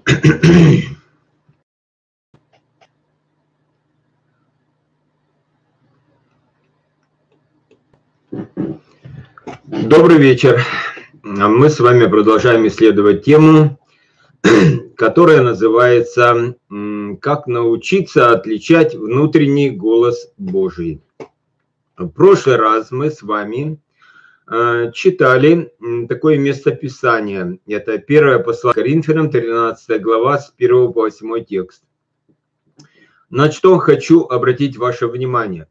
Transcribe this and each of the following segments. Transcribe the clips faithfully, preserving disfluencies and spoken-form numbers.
Добрый вечер. Мы с вами продолжаем исследовать тему, которая называется «Как научиться отличать внутренний голос Божий». В прошлый раз мы с вами читали такое местописание. Это первое послание Коринфянам, тринадцатая глава, с первого по восьмой текст. На что хочу обратить ваше внимание.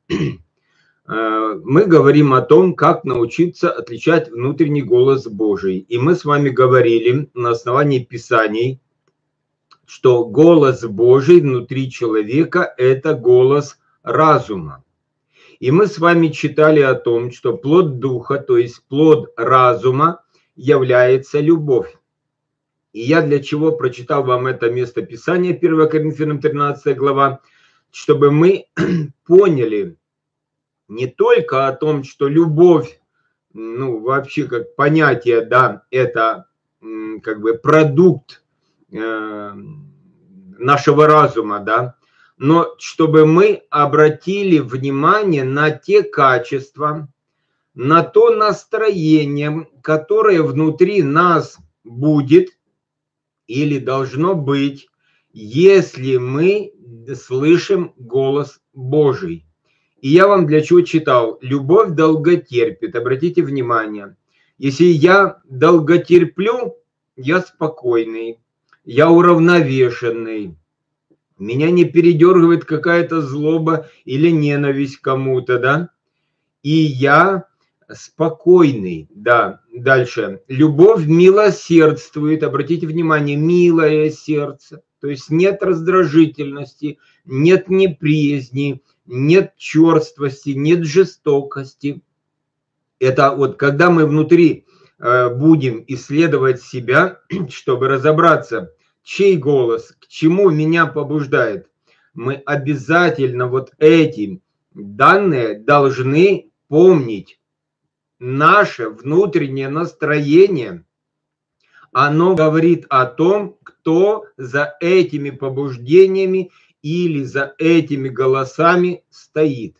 Мы говорим о том, как научиться отличать внутренний голос Божий. И мы с вами говорили на основании Писаний, что голос Божий внутри человека – это голос разума. И мы с вами читали о том, что плод духа, то есть плод разума, является любовь. И я для чего прочитал вам это местописание, первое Коринфянам, тринадцатая глава, чтобы мы поняли не только о том, что любовь, ну, вообще как понятие, да, это как бы продукт э, нашего разума, да, но чтобы мы обратили внимание на те качества, на то настроение, которое внутри нас будет или должно быть, если мы слышим голос Божий. И я вам для чего читал? Любовь долготерпит. Обратите внимание. Если я долготерплю, я спокойный, я уравновешенный. Меня не передергивает какая-то злоба или ненависть к кому-то, да? И я спокойный, да. Дальше. Любовь милосердствует. Обратите внимание, милое сердце. То есть нет раздражительности, нет неприязни, нет черствости, нет жестокости. Это вот когда мы внутри будем исследовать себя, чтобы разобраться, чей голос, к чему меня побуждает, мы обязательно вот эти данные должны помнить. Наше внутреннее настроение, оно говорит о том, кто за этими побуждениями или за этими голосами стоит.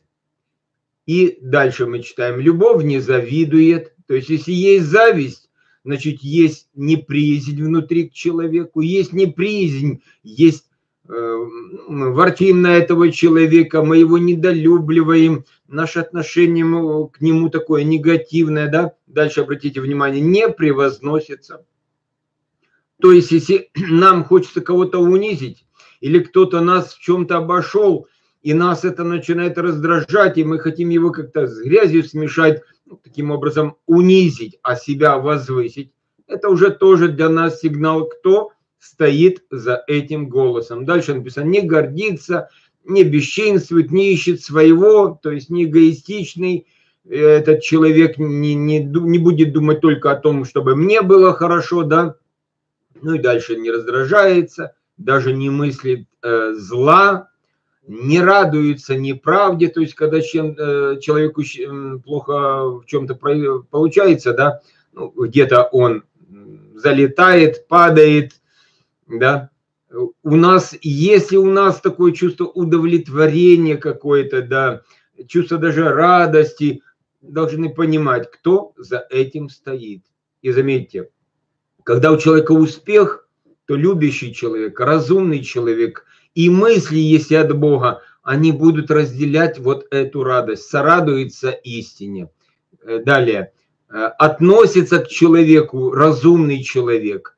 И дальше мы читаем: любовь не завидует. То есть если есть зависть, значит есть неприязнь внутри к человеку. Есть неприязнь, есть э, ворчим на этого человека, мы его недолюбливаем, наше отношение к нему такое негативное, да? Дальше обратите внимание, не превозносится. То есть если нам хочется кого-то унизить, или кто-то нас в чем-то обошел, и нас это начинает раздражать, и мы хотим его как-то с грязью смешать, ну, таким образом унизить, а себя возвысить, это уже тоже для нас сигнал, кто стоит за этим голосом. Дальше написано: не гордится, не бесчинствует, не ищет своего, то есть не эгоистичный. Этот человек не, не, не будет думать только о том, чтобы мне было хорошо, да, ну и дальше не раздражается, даже не мыслит э, зла, не радуется неправде, то есть когда чем, э, человеку плохо в чем-то получается, да, ну, где-то он залетает, падает, да. У нас, если у нас такое чувство удовлетворения какое-то, да, чувство даже радости, должны понимать, кто за этим стоит. И заметьте, когда у человека успех, то любящий человек, разумный человек и мысли, если от Бога, они будут разделять вот эту радость, сорадуются истине. Далее, относится к человеку разумный человек.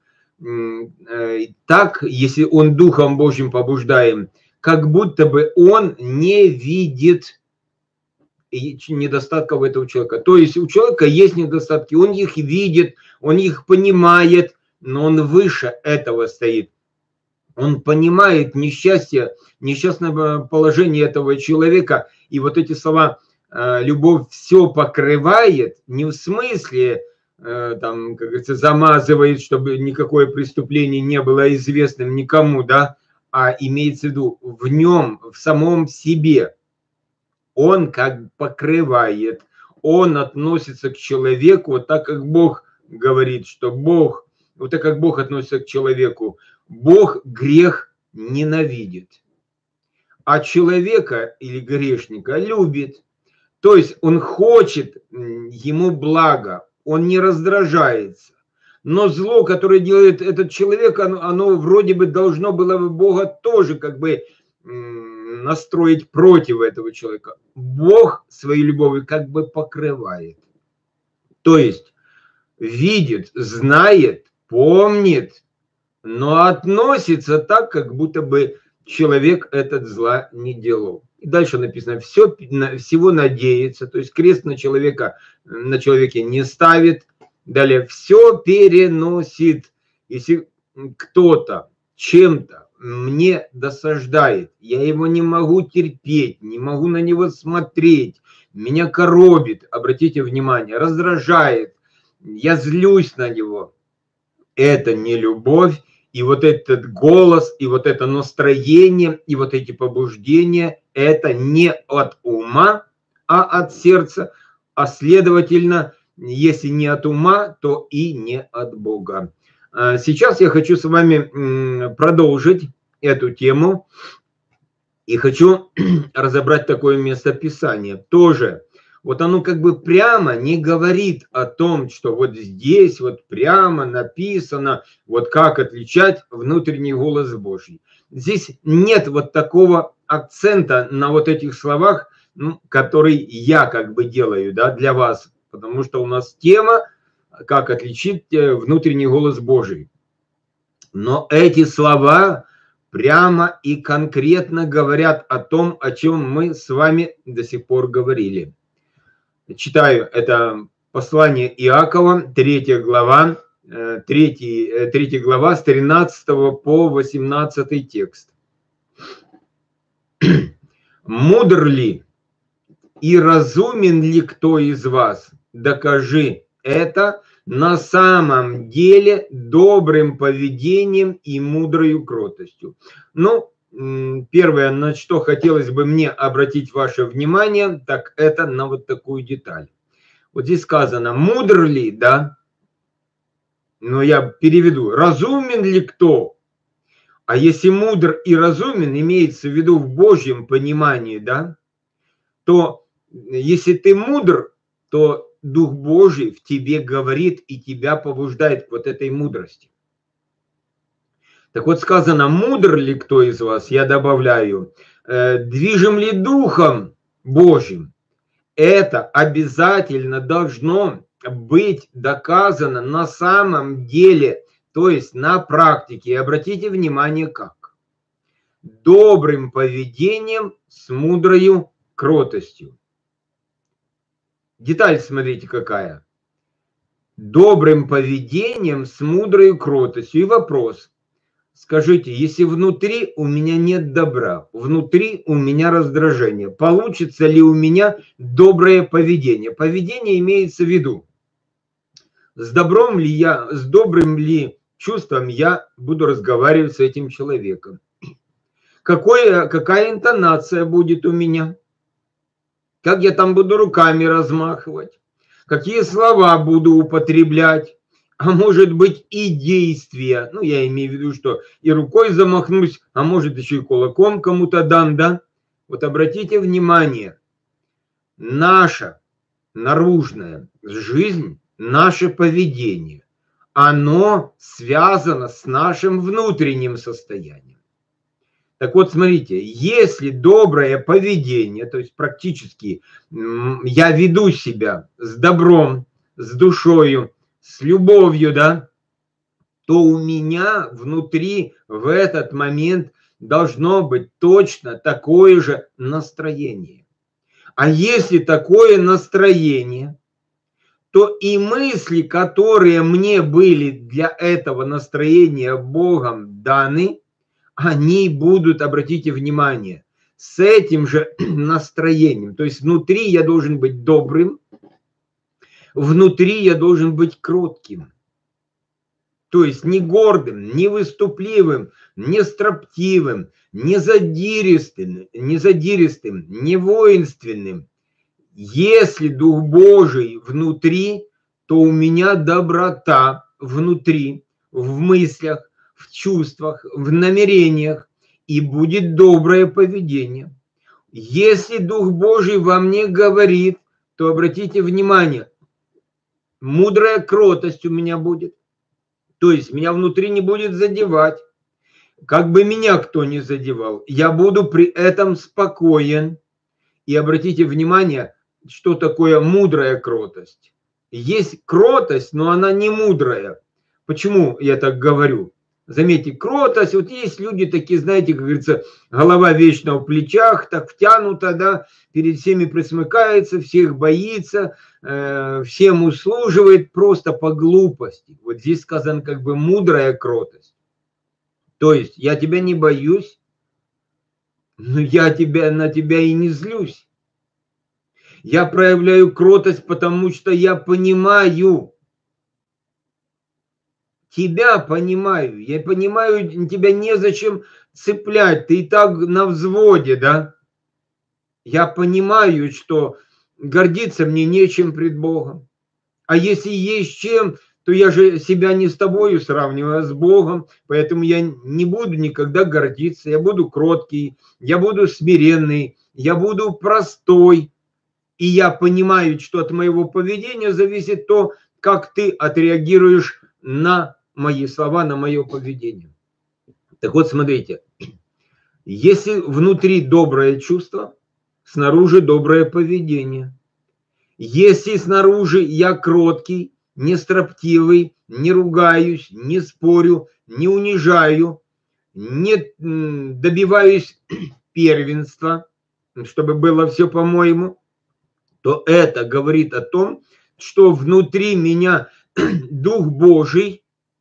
Так, если он Духом Божьим побуждаем, как будто бы он не видит недостатков этого человека. То есть у человека есть недостатки, он их видит, он их понимает, но он выше этого стоит. Он понимает несчастье, несчастное положение этого человека. И вот эти слова «любовь все покрывает», не в смысле, там, как говорится, замазывает, чтобы никакое преступление не было известным никому, да, а имеется в виду в нем, в самом себе. Он как покрывает, он относится к человеку вот так, как Бог говорит, что Бог, вот так как Бог относится к человеку, Бог грех ненавидит, а человека или грешника любит. То есть он хочет ему блага, он не раздражается. Но зло, которое делает этот человек, оно, оно вроде бы должно было бы Бога тоже как бы настроить против этого человека. Бог своей любовью как бы покрывает. То есть видит, знает, помнит, но относится так, как будто бы человек этот зла не делал. И дальше написано, все, всего надеется, то есть крест на человека, на человеке не ставит. Далее, все переносит. Если кто-то чем-то мне досаждает, я его не могу терпеть, не могу на него смотреть, меня коробит, обратите внимание, раздражает, я злюсь на него. Это не любовь, и вот этот голос, и вот это настроение, и вот эти побуждения, это не от ума, а от сердца, а следовательно, если не от ума, то и не от Бога. Сейчас я хочу с вами продолжить эту тему и хочу разобрать такое местописание. Тоже вот оно как бы прямо не говорит о том, что вот здесь вот прямо написано, вот как отличать внутренний голос Божий. Здесь нет вот такого акцента на вот этих словах, ну, который я как бы делаю, да, для вас. Потому что у нас тема, как отличить внутренний голос Божий. Но эти слова прямо и конкретно говорят о том, о чем мы с вами до сих пор говорили. Читаю это послание Иакова, третья глава, третья, третья глава с тринадцатого по восемнадцатый текст. «Мудр ли и разумен ли кто из вас? Докажи это на самом деле добрым поведением и мудрою кротостью». Ну, первое, на что хотелось бы мне обратить ваше внимание, так это на вот такую деталь. Вот здесь сказано, мудр ли, да? Но я переведу, разумен ли кто? А если мудр и разумен, имеется в виду в Божьем понимании, да? То если ты мудр, то Дух Божий в тебе говорит и тебя побуждает к вот этой мудрости. Так вот сказано, мудр ли кто из вас, я добавляю, э, движим ли Духом Божьим? Это обязательно должно быть доказано на самом деле, то есть на практике. И обратите внимание, как. Добрым поведением с мудрою кротостью. Деталь, смотрите, какая. Добрым поведением с мудрой кротостью. И вопрос. Скажите, если внутри у меня нет добра, внутри у меня раздражение, получится ли у меня доброе поведение? Поведение имеется в виду. С добром ли я, с добрым ли чувством я буду разговаривать с этим человеком? Какое, какая интонация будет у меня? Как я там буду руками размахивать? Какие слова буду употреблять? А может быть и действия. Ну, я имею в виду, что и рукой замахнусь, а может еще и кулаком кому-то дам, да? Вот обратите внимание. Наша наружная жизнь, наше поведение, оно связано с нашим внутренним состоянием. Так вот, смотрите, если доброе поведение, то есть практически я веду себя с добром, с душою, с любовью, да, то у меня внутри в этот момент должно быть точно такое же настроение. А если такое настроение, то и мысли, которые мне были для этого настроения Богом даны, они будут, обратите внимание, с этим же настроением. То есть внутри я должен быть добрым, внутри я должен быть кротким. То есть не гордым, не выступливым, не строптивым, не задиристым, не задиристым, не воинственным. Если Дух Божий внутри, то у меня доброта внутри, в мыслях, в чувствах, в намерениях, и будет доброе поведение. Если Дух Божий во мне говорит, то обратите внимание, мудрая кротость у меня будет. То есть меня внутри не будет задевать. Как бы меня кто ни задевал, я буду при этом спокоен. И обратите внимание, что такое мудрая кротость. Есть кротость, но она не мудрая. Почему я так говорю? Заметьте, кротость, вот есть люди такие, знаете, как говорится, голова вечно в плечах, так втянута, да, перед всеми присмыкается, всех боится, э, всем услуживает просто по глупости. Вот здесь сказано как бы мудрая кротость. То есть я тебя не боюсь, но я тебя, на тебя и не злюсь. Я проявляю кротость, потому что я понимаю, тебя понимаю, я понимаю, тебя незачем цеплять, ты и так на взводе, да? Я понимаю, что гордиться мне нечем пред Богом. А если есть чем, то я же себя не с тобою сравниваю, а с Богом, поэтому я не буду никогда гордиться, я буду кроткий, я буду смиренный, я буду простой. И я понимаю, что от моего поведения зависит то, как ты отреагируешь на мои слова, на мое поведение. Так вот, смотрите, если внутри доброе чувство, снаружи доброе поведение. Если снаружи я кроткий, не строптивый, не ругаюсь, не спорю, не унижаю, не добиваюсь первенства, чтобы было все по-моему, то это говорит о том, что внутри меня Дух Божий,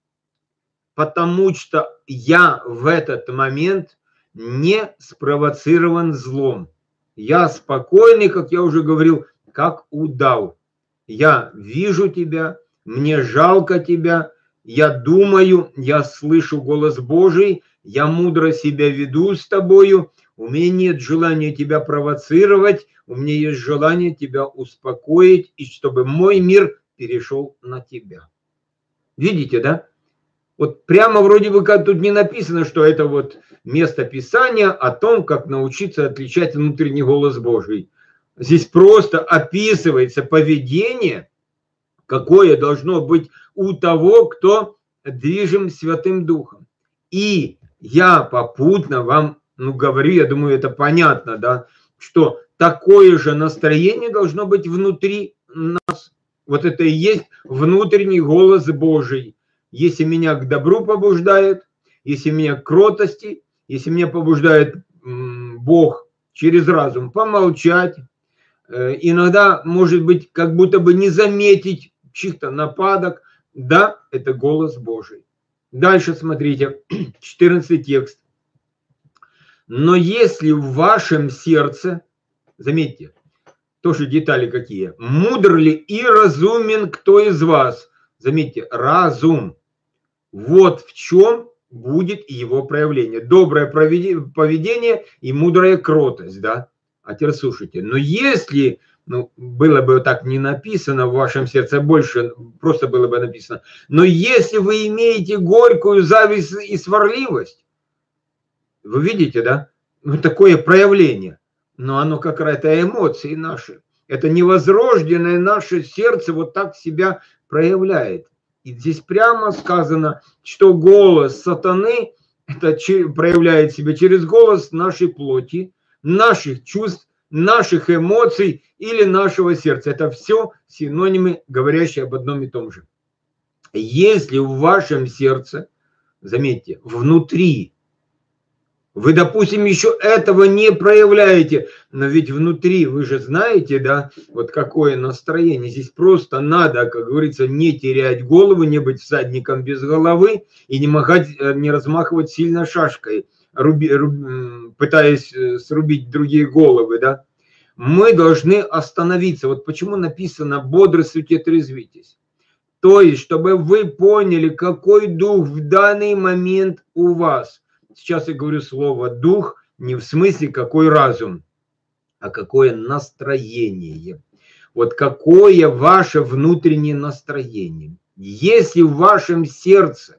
потому что я в этот момент не спровоцирован злом. Я спокойный, как я уже говорил, как удав. Я вижу тебя, мне жалко тебя, я думаю, я слышу голос Божий, я мудро себя веду с тобою, у меня нет желания тебя провоцировать, у меня есть желание тебя успокоить, и чтобы мой мир перешел на тебя. Видите, да? Вот прямо вроде бы как тут не написано, что это вот место Писания о том, как научиться отличать внутренний голос Божий. Здесь просто описывается поведение, какое должно быть у того, кто движим Святым Духом. И я попутно вам, ну, говорю, я думаю, это понятно, да, что такое же настроение должно быть внутри нас. Вот это и есть внутренний голос Божий. Если меня к добру побуждает, если меня к кротости, если меня побуждает Бог через разум помолчать, иногда, может быть, как будто бы не заметить чьих-то нападок, да, это голос Божий. Дальше смотрите, четырнадцатый текст. Но если в вашем сердце, заметьте, тоже детали какие, мудр ли и разумен кто из вас, заметьте, разум, вот в чем будет его проявление. Доброе поведение и мудрая кротость, да. А теперь слушайте, но если, ну, было бы так не написано в вашем сердце, больше просто было бы написано, но если вы имеете горькую зависть и сварливость, вы видите, да, ну, такое проявление, но оно как раз-то эмоции наши, это невозрожденное наше сердце вот так себя проявляет. И здесь прямо сказано, что голос сатаны это проявляет себя через голос нашей плоти, наших чувств, наших эмоций или нашего сердца. Это все синонимы, говорящие об одном и том же. Если в вашем сердце, заметьте, внутри, вы, допустим, еще этого не проявляете, но ведь внутри, вы же знаете, да, вот какое настроение. Здесь просто надо, как говорится, не терять голову, не быть всадником без головы и не махать, не размахивать сильно шашкой, руби, руб, пытаясь срубить другие головы, да. Мы должны остановиться. Вот почему написано «бодрствуйте, трезвитесь». То есть, чтобы вы поняли, какой дух в данный момент у вас. Сейчас я говорю слово «дух» не в смысле какой разум, а какое настроение. Вот какое ваше внутреннее настроение. Если в вашем сердце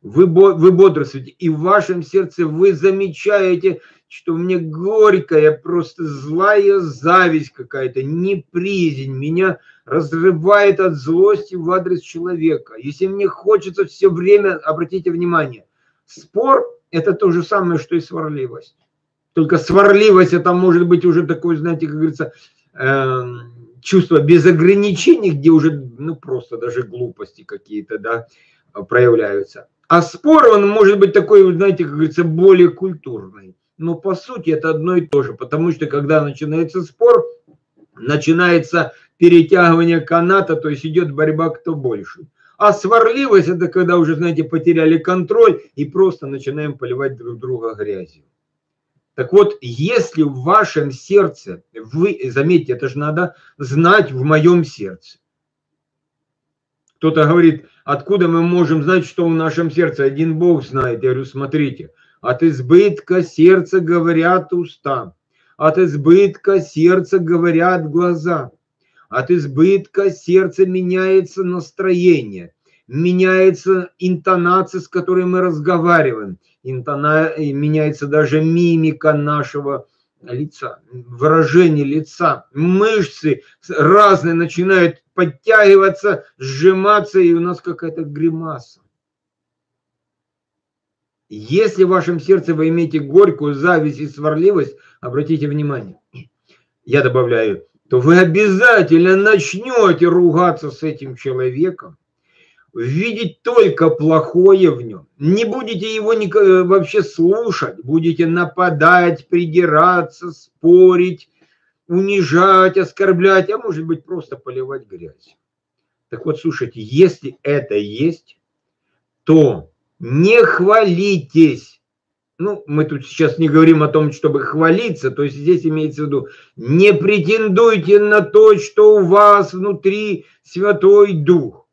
вы, вы бодрствуете, и в вашем сердце вы замечаете, что мне горькая, просто злая зависть какая-то, неприязнь, меня разрывает от злости в адрес человека. Если мне хочется все время, обратите внимание, спор – это то же самое, что и сварливость. Только сварливость – это может быть уже такое, знаете, как говорится, э, чувство без ограничений, где уже, ну, просто даже глупости какие-то, да, проявляются. А спор, он может быть такой, знаете, как говорится, более культурный. Но по сути это одно и то же, потому что когда начинается спор, начинается перетягивание каната, то есть идет борьба кто больше. А сварливость – это когда уже, знаете, потеряли контроль и просто начинаем поливать друг друга грязью. Так вот, если в вашем сердце, вы, заметьте, это же надо знать в моем сердце. Кто-то говорит, откуда мы можем знать, что в нашем сердце? Один Бог знает. Я говорю, смотрите, от избытка сердца говорят уста, от избытка сердца говорят глаза, от избытка сердца меняется настроение, меняется интонация, с которой мы разговариваем, интона... меняется даже мимика нашего лица, выражение лица, мышцы разные начинают подтягиваться, сжиматься, и у нас какая-то гримаса. Если в вашем сердце вы имеете горькую зависть и сварливость, обратите внимание, я добавляю, то вы обязательно начнете ругаться с этим человеком, видеть только плохое в нем, не будете его вообще слушать, будете нападать, придираться, спорить, унижать, оскорблять, а может быть просто поливать грязь. Так вот, слушайте, если это есть, то не хвалитесь. Ну, мы тут сейчас не говорим о том, чтобы хвалиться, то есть здесь имеется в виду, не претендуйте на то, что у вас внутри Святой Дух.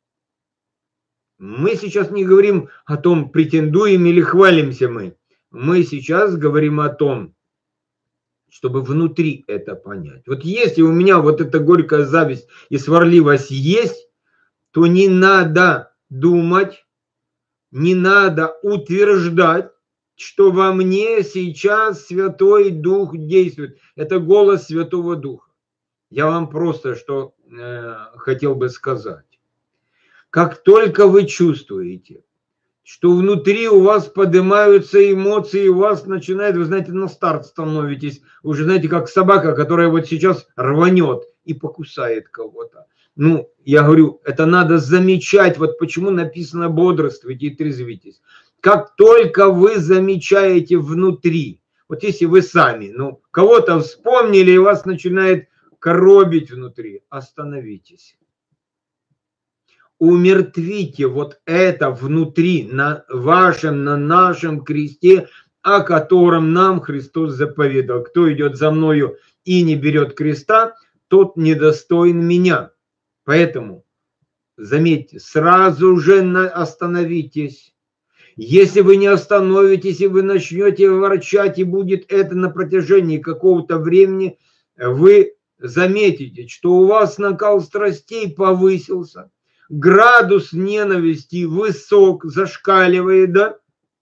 Мы сейчас не говорим о том, претендуем или хвалимся мы. Мы сейчас говорим о том, чтобы внутри это понять. Вот если у меня вот эта горькая зависть и сварливость есть, то не надо думать, не надо утверждать, что во мне сейчас Святой Дух действует. Это голос Святого Духа. Я вам просто что э, хотел бы сказать. Как только вы чувствуете, что внутри у вас поднимаются эмоции, у вас начинает, вы знаете, на старт становитесь, уже знаете, как собака, которая вот сейчас рванет и покусает кого-то. Ну, я говорю, это надо замечать, вот почему написано бодрствуйте и трезвитесь. Как только вы замечаете внутри, вот если вы сами, ну, кого-то вспомнили и вас начинает коробить внутри, остановитесь. Умертвите вот это внутри, на вашем, на нашем кресте, о котором нам Христос заповедал. Кто идет за мною и не берет креста, тот недостоин меня. Поэтому, заметьте, сразу же остановитесь. Если вы не остановитесь, и вы начнете ворчать, и будет это на протяжении какого-то времени, вы заметите, что у вас накал страстей повысился, градус ненависти высок, зашкаливает, да?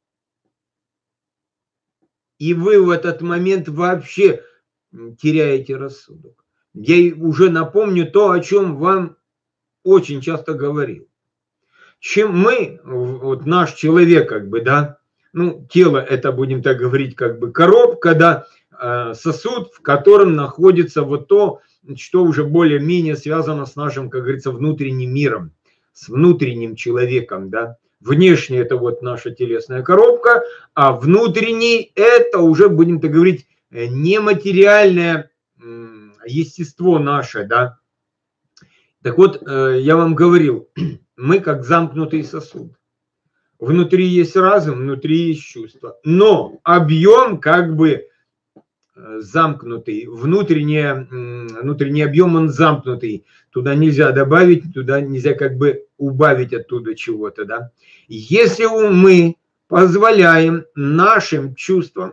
И вы в этот момент вообще теряете рассудок. Я уже напомню то, о чем вам очень часто говорил. Чем мы, вот наш человек, как бы, да, ну, тело это, будем так говорить, как бы коробка, да, сосуд, в котором находится вот то, что уже более-менее связано с нашим, как говорится, внутренним миром, с внутренним человеком, да. Внешне это вот наша телесная коробка, а внутренний это уже, будем так говорить, нематериальное естество наше, да. Так вот, я вам говорил, мы как замкнутый сосуд. Внутри есть разум, внутри есть чувство. Но объем как бы замкнутый, внутренний, внутренний объем он замкнутый. Туда нельзя добавить, туда нельзя как бы убавить оттуда чего-то, да. Если мы позволяем нашим чувствам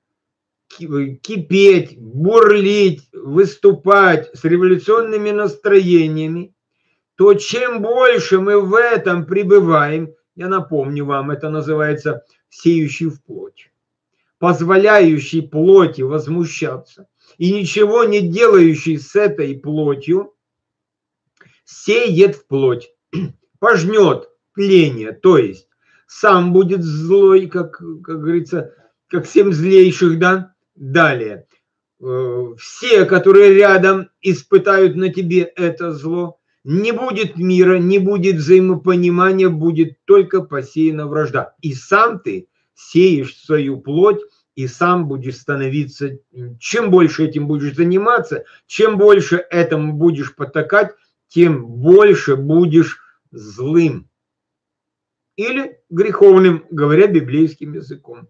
кипеть, бурлить, выступать с революционными настроениями, то чем больше мы в этом пребываем, Я напомню вам, это называется сеющий в плоть, позволяющий плоти возмущаться и ничего не делающий с этой плотью, сеет в плоть, пожнет тление, то есть сам будет злой, как, как говорится, как семь злейших, да, далее. Все, которые рядом, испытают на тебе это зло, не будет мира, не будет взаимопонимания, будет только посеяна вражда. И сам ты сеешь свою плоть, и сам будешь становиться, чем больше этим будешь заниматься, чем больше этому будешь потакать, тем больше будешь злым. Или греховным, говоря библейским языком.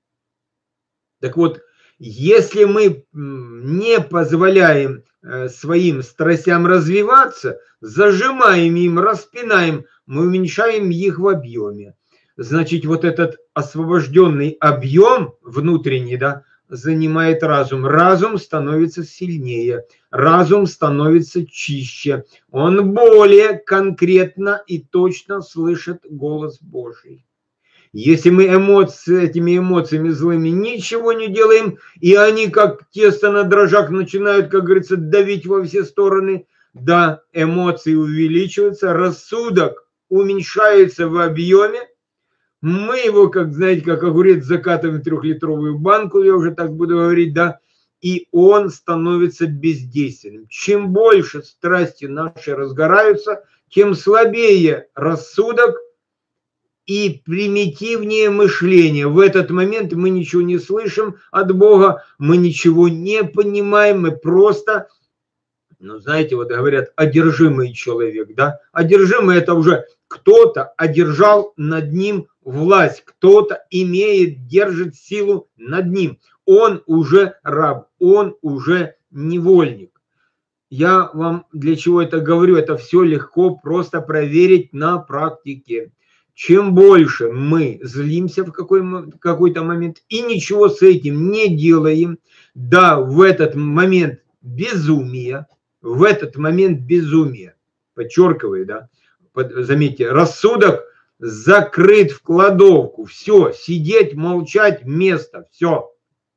Так вот, если мы не позволяем своим страстям развиваться, зажимаем им, распинаем, мы уменьшаем их в объеме. Значит, вот этот освобожденный объем внутренний, да, занимает разум. Разум становится сильнее, разум становится чище. Он более конкретно и точно слышит голос Божий. Если мы эмоции, этими эмоциями злыми ничего не делаем, и они как тесто на дрожжах начинают, как говорится, давить во все стороны, да, эмоции увеличиваются, рассудок уменьшается в объеме, мы его, как знаете, как огурец закатываем в трехлитровую банку, я уже так буду говорить, да, и он становится бездейственным. Чем больше страсти наши разгораются, тем слабее рассудок и примитивнее мышление. В этот момент мы ничего не слышим от Бога, мы ничего не понимаем, мы просто, ну знаете, вот говорят, одержимый человек, да, одержимый это уже кто-то одержал над ним власть, кто-то имеет, держит силу над ним, он уже раб, он уже невольник. Я вам для чего это говорю, это все легко просто проверить на практике. Чем больше мы злимся в какой, какой-то момент и ничего с этим не делаем, да, в этот момент безумия, в этот момент безумия, подчеркиваю, да, заметьте, рассудок закрыт в кладовку, все, сидеть, молчать, место, все.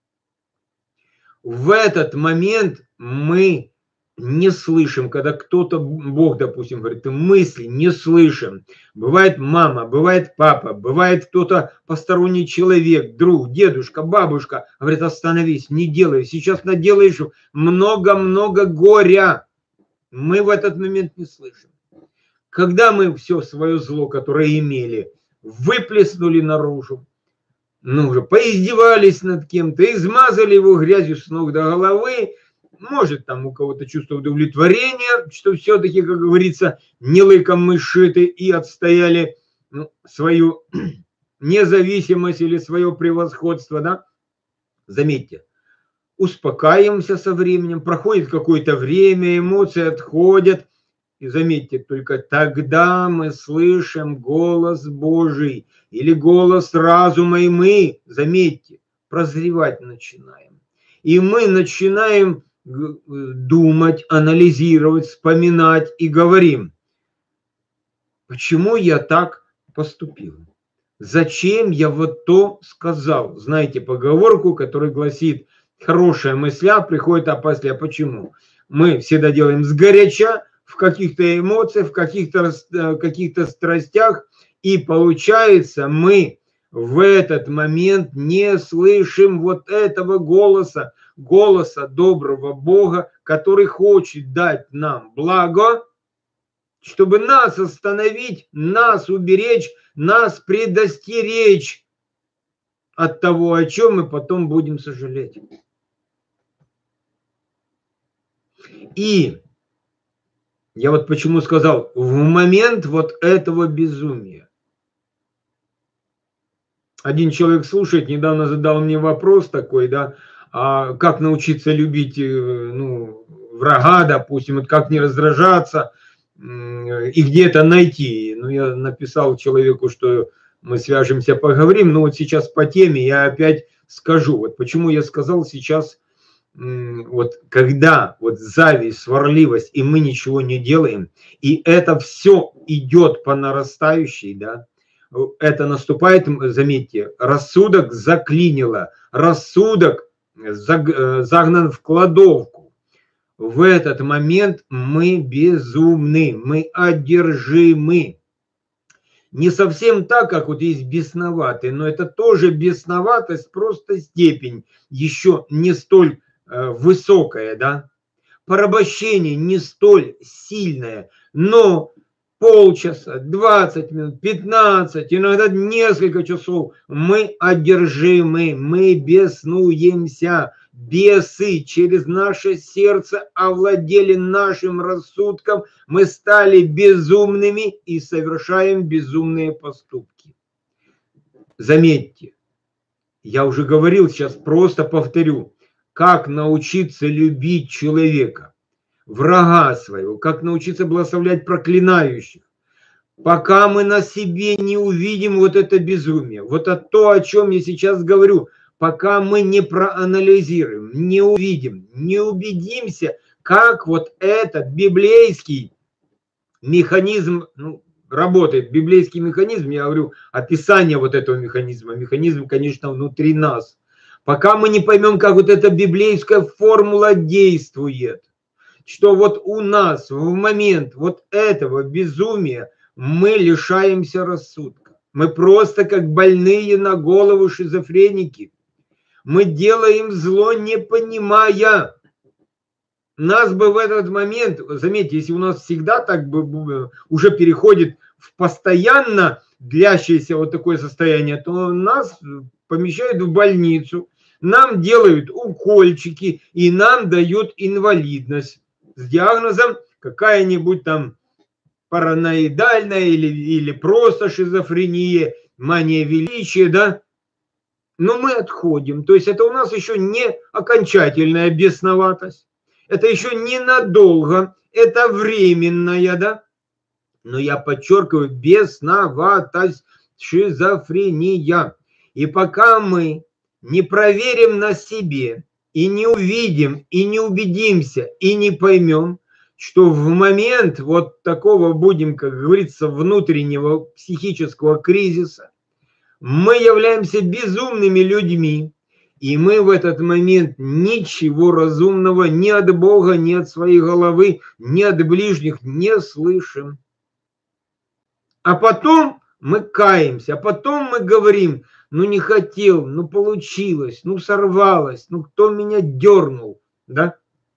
В этот момент мы не слышим, когда кто-то, Бог, допустим, говорит, мысли не слышим. Бывает мама, бывает папа, бывает кто-то посторонний человек, друг, дедушка, бабушка, говорит, остановись, не делай, сейчас наделаешь много-много горя. Мы в этот момент не слышим. Когда мы все свое зло, которое имели, выплеснули наружу, ну уже поиздевались над кем-то, измазали его грязью с ног до головы, может там у кого-то чувство удовлетворения, что все-таки, как говорится, не лыком мы сшиты и отстояли, ну, свою независимость или свое превосходство, да? Заметьте, успокаиваемся со временем, проходит какое-то время, эмоции отходят, и заметьте, только тогда мы слышим голос Божий или голос разума, и мы, заметьте, прозревать начинаем. И мы начинаем думать, анализировать, вспоминать и говорим, почему я так поступил? Зачем я вот то сказал? Знаете поговорку, которая гласит, хорошая мысля приходит опасля. Почему? Мы всегда делаем сгоряча, в каких-то эмоциях, в каких-то каких-то страстях, и получается, мы в этот момент не слышим вот этого голоса, голоса доброго Бога, который хочет дать нам благо, чтобы нас остановить, нас уберечь, нас предостеречь от того, о чем мы потом будем сожалеть. И я вот почему сказал, в момент вот этого безумия. Один человек слушает, недавно задал мне вопрос такой, да, а как научиться любить, ну, врага, допустим, как не раздражаться и где это найти. Ну, я написал человеку, что мы свяжемся, поговорим, но вот сейчас по теме я опять скажу, вот почему я сказал сейчас, вот когда вот зависть, сварливость, и мы ничего не делаем, и это все идет по нарастающей, да, это наступает, заметьте, рассудок заклинило, рассудок загнан в кладовку. В этот момент мы безумны, мы одержимы. Не совсем так, как вот есть бесноватый, но это тоже бесноватость, просто степень еще не столь э, высокая, да. Порабощение не столь сильное, но полчаса, двадцать минут, пятнадцать, иногда несколько часов мы одержимы, мы беснуемся. Бесы через наше сердце овладели нашим рассудком, мы стали безумными и совершаем безумные поступки. Заметьте, я уже говорил, сейчас просто повторю, как научиться любить человека, врага своего, как научиться благословлять проклинающих. Пока мы на себе не увидим вот это безумие, вот это то, о чем я сейчас говорю, пока мы не проанализируем, не увидим, не убедимся, как вот этот библейский механизм, ну, работает. Библейский механизм, я говорю, описание вот этого механизма. Механизм, конечно, внутри нас. Пока мы не поймем, как вот эта библейская формула действует, что вот у нас в момент вот этого безумия мы лишаемся рассудка. Мы просто как больные на голову шизофреники. Мы делаем зло, не понимая. Нас бы в этот момент, заметьте, если у нас всегда так бы уже переходит в постоянно длящееся вот такое состояние, то нас помещают в больницу, нам делают укольчики и нам дают инвалидность с диагнозом какая-нибудь там параноидальная или, или просто шизофрения, мания величия, да? Но мы отходим. То есть это у нас еще не окончательная бесноватость. Это еще ненадолго. Это временная, да? Но я подчеркиваю, бесноватость, шизофрения. И пока мы не проверим на себе, и не увидим, и не убедимся, и не поймем, что в момент вот такого, будем, как говорится, внутреннего психического кризиса, мы являемся безумными людьми, и мы в этот момент ничего разумного ни от Бога, ни от своей головы, ни от ближних не слышим. А потом мы каемся, а потом мы говорим, ну не хотел, ну получилось, ну сорвалось, ну кто меня дернул, да?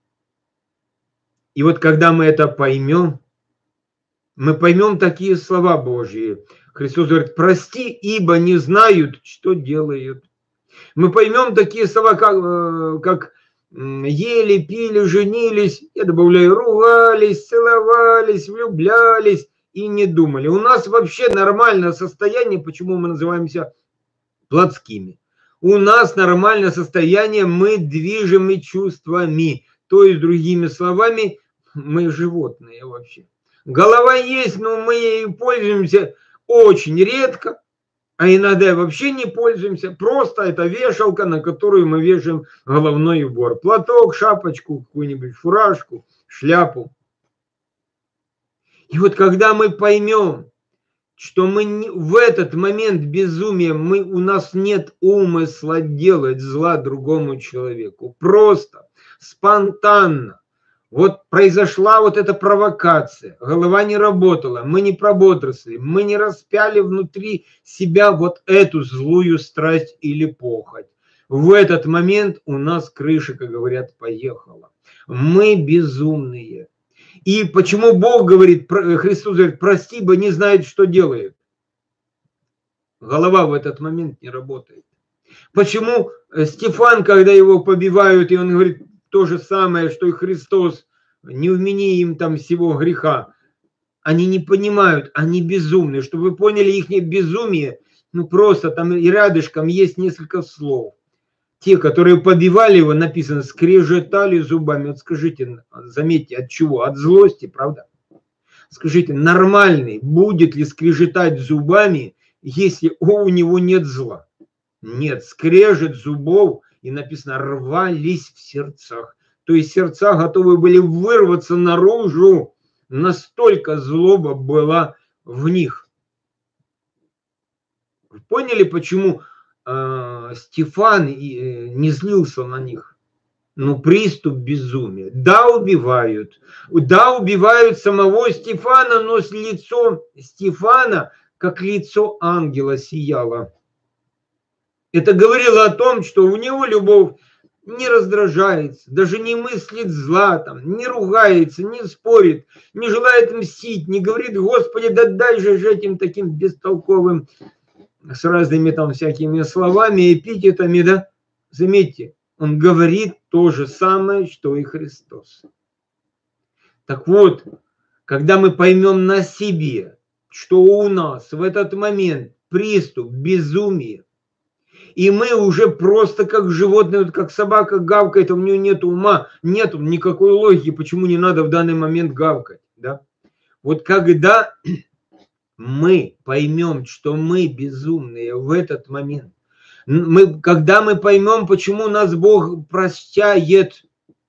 И вот когда мы это поймем, мы поймем такие слова Божьи. Христос говорит, прости, ибо не знают, что делают. Мы поймем такие слова, как, как ели, пили, женились, я добавляю, ругались, целовались, влюблялись и не думали. У нас вообще нормальное состояние, почему мы называемся плотскими. У нас нормальное состояние, мы движимы чувствами. То есть, другими словами, мы животные вообще. Голова есть, но мы ею пользуемся очень редко, а иногда вообще не пользуемся. Просто это вешалка, на которую мы вешаем головной убор. Платок, шапочку, какую-нибудь фуражку, шляпу. И вот когда мы поймем, что мы не, в этот момент безумия мы, у нас нет умысла делать зла другому человеку. Просто, спонтанно. Вот произошла вот эта провокация, голова не работала, мы не прободросли, мы не распяли внутри себя вот эту злую страсть или похоть. В этот момент у нас крыша, как говорят, поехала. Мы безумные. И почему Бог говорит, Христос говорит, прости, ибо не знает, что делает. Голова в этот момент не работает. Почему Стефан, когда его побивают, и он говорит то же самое, что и Христос, не вмени им там всего греха. Они не понимают, они безумны. Чтобы вы поняли их безумие, ну просто там и рядышком есть несколько слов. Те, которые побивали его, написано, скрежетали зубами. Вот скажите, заметьте, от чего? От злости, правда? Скажите, нормальный будет ли скрежетать зубами, если у него нет зла? Нет, скрежет зубов, и написано, рвались в сердцах. То есть сердца готовы были вырваться наружу, настолько злоба была в них. Поняли, почему э, Стефан э, не злился на них? Ну, приступ безумия. Да, убивают. Да, убивают самого Стефана, но с лицом Стефана, как лицо ангела, сияло. Это говорило о том, что у него любовь не раздражается, даже не мыслит зла, там, не ругается, не спорит, не желает мстить, не говорит: Господи, да дай же этим таким бестолковым, с разными там всякими словами, эпитетами, да. Заметьте, он говорит то же самое, что и Христос. Так вот, когда мы поймем на себе, что у нас в этот момент приступ безумия, и мы уже просто как животные, вот как собака гавкает, у нее нет ума, нет никакой логики, почему не надо в данный момент гавкать. Да? Вот когда мы поймем, что мы безумные в этот момент, мы, когда мы поймем, почему нас Бог прощает,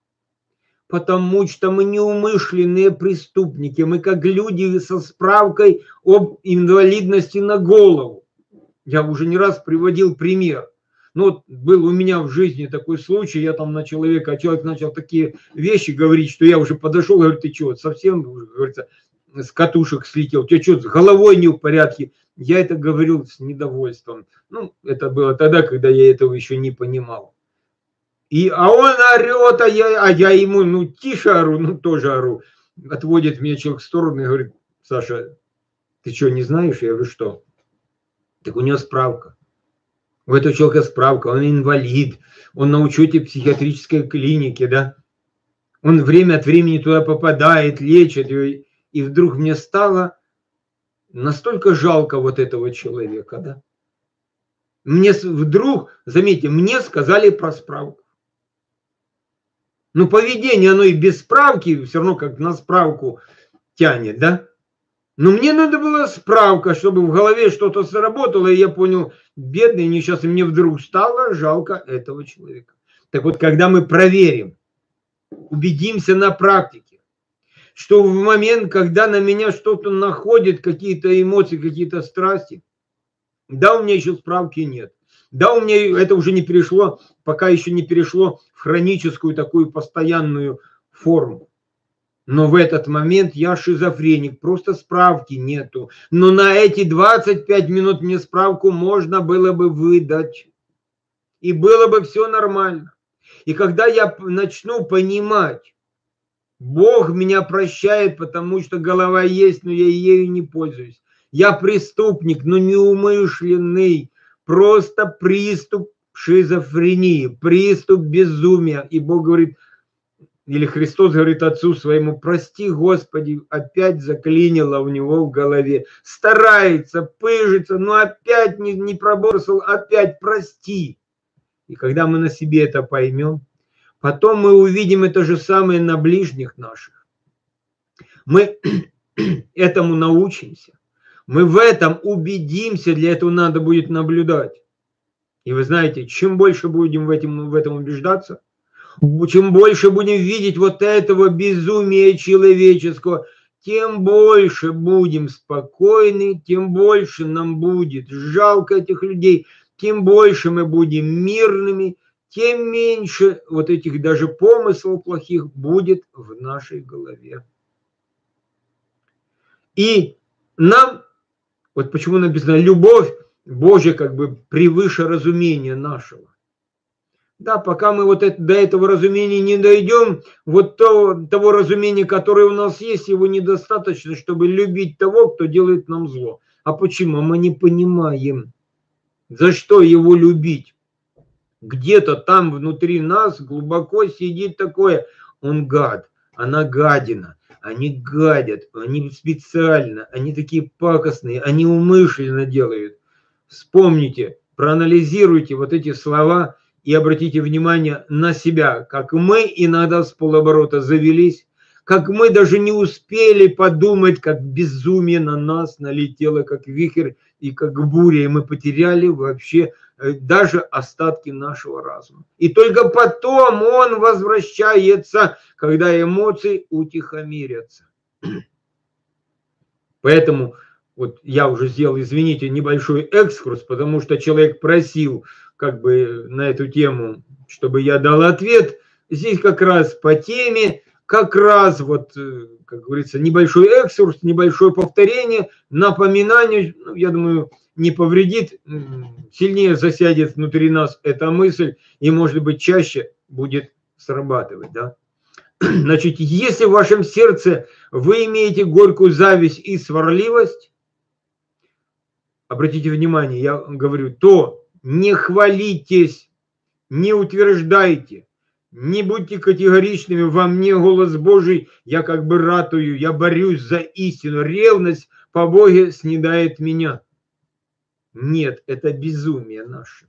потому что мы неумышленные преступники, мы как люди со справкой об инвалидности на голову. Я уже не раз приводил пример. Ну, вот был у меня в жизни такой случай, я там на человека, а человек начал такие вещи говорить, что я уже подошел, говорю: ты что, совсем, говорится, с катушек слетел, у тебя что, с головой не в порядке? Я это говорил с недовольством. Ну, это было тогда, когда я этого еще не понимал. И, а он орет, а я, а я ему, ну, тише ору, ну, тоже ору. Отводит меня человек в сторону и говорит: Саша, ты что, не знаешь? Я говорю: что? Так у него справка. У этого человека справка, он инвалид, он на учете в психиатрической клинике, да. Он время от времени туда попадает, лечит. И, и вдруг мне стало настолько жалко вот этого человека, да. Мне вдруг, заметьте, мне сказали про справку. Ну, поведение, оно и без справки, все равно как на справку тянет, да. Но мне надо была справка, чтобы в голове что-то сработало, и я понял, бедный, несчастный, мне вдруг стало жалко этого человека. Так вот, когда мы проверим, убедимся на практике, что в момент, когда на меня что-то находит, какие-то эмоции, какие-то страсти, да, у меня еще справки нет. Да, у меня это уже не перешло, пока еще не перешло в хроническую такую постоянную форму. Но в этот момент я шизофреник, просто справки нету. Но на эти двадцать пять минут мне справку можно было бы выдать. И было бы все нормально. И когда я начну понимать, Бог меня прощает, потому что голова есть, но я ею не пользуюсь. Я преступник, но неумышленный. Просто приступ шизофрении, приступ безумия. И Бог говорит, или Христос говорит Отцу своему: прости, Господи, опять заклинило у него в голове. Старается, пыжится, но опять не, не пробросил, опять прости. И когда мы на себе это поймем, потом мы увидим это же самое на ближних наших. Мы этому научимся. Мы в этом убедимся, для этого надо будет наблюдать. И вы знаете, чем больше будем в этом, в этом убеждаться, чем больше будем видеть вот этого безумия человеческого, тем больше будем спокойны, тем больше нам будет жалко этих людей, тем больше мы будем мирными, тем меньше вот этих даже помыслов плохих будет в нашей голове. И нам, вот почему написано, любовь Божья как бы превыше разумения нашего. Да, пока мы вот это, до этого разумения не дойдем, вот то, того разумения, которое у нас есть, его недостаточно, чтобы любить того, кто делает нам зло. А почему? Мы не понимаем, за что его любить. Где-то там внутри нас глубоко сидит такое: он гад, она гадина, они гадят, они специально, они такие пакостные, они умышленно делают. Вспомните, проанализируйте вот эти слова и обратите внимание на себя, как мы иногда с полоборота завелись, как мы даже не успели подумать, как безумие на нас налетело, как вихрь и как буря, и мы потеряли вообще даже остатки нашего разума. И только потом он возвращается, когда эмоции утихомирятся. Поэтому Вот я уже сделал, извините, небольшой экскурс, потому что человек просил как бы на эту тему, чтобы я дал ответ. Здесь как раз по теме, как раз вот, как говорится, небольшой экскурс, небольшое повторение, напоминание, ну, я думаю, не повредит, сильнее засядет внутри нас эта мысль и, может быть, чаще будет срабатывать, да. Значит, если в вашем сердце вы имеете горькую зависть и сварливость, обратите внимание, я говорю, то не хвалитесь, не утверждайте, не будьте категоричными, во мне голос Божий, я как бы ратую, я борюсь за истину, ревность по Боге снедает меня. Нет, это безумие наше.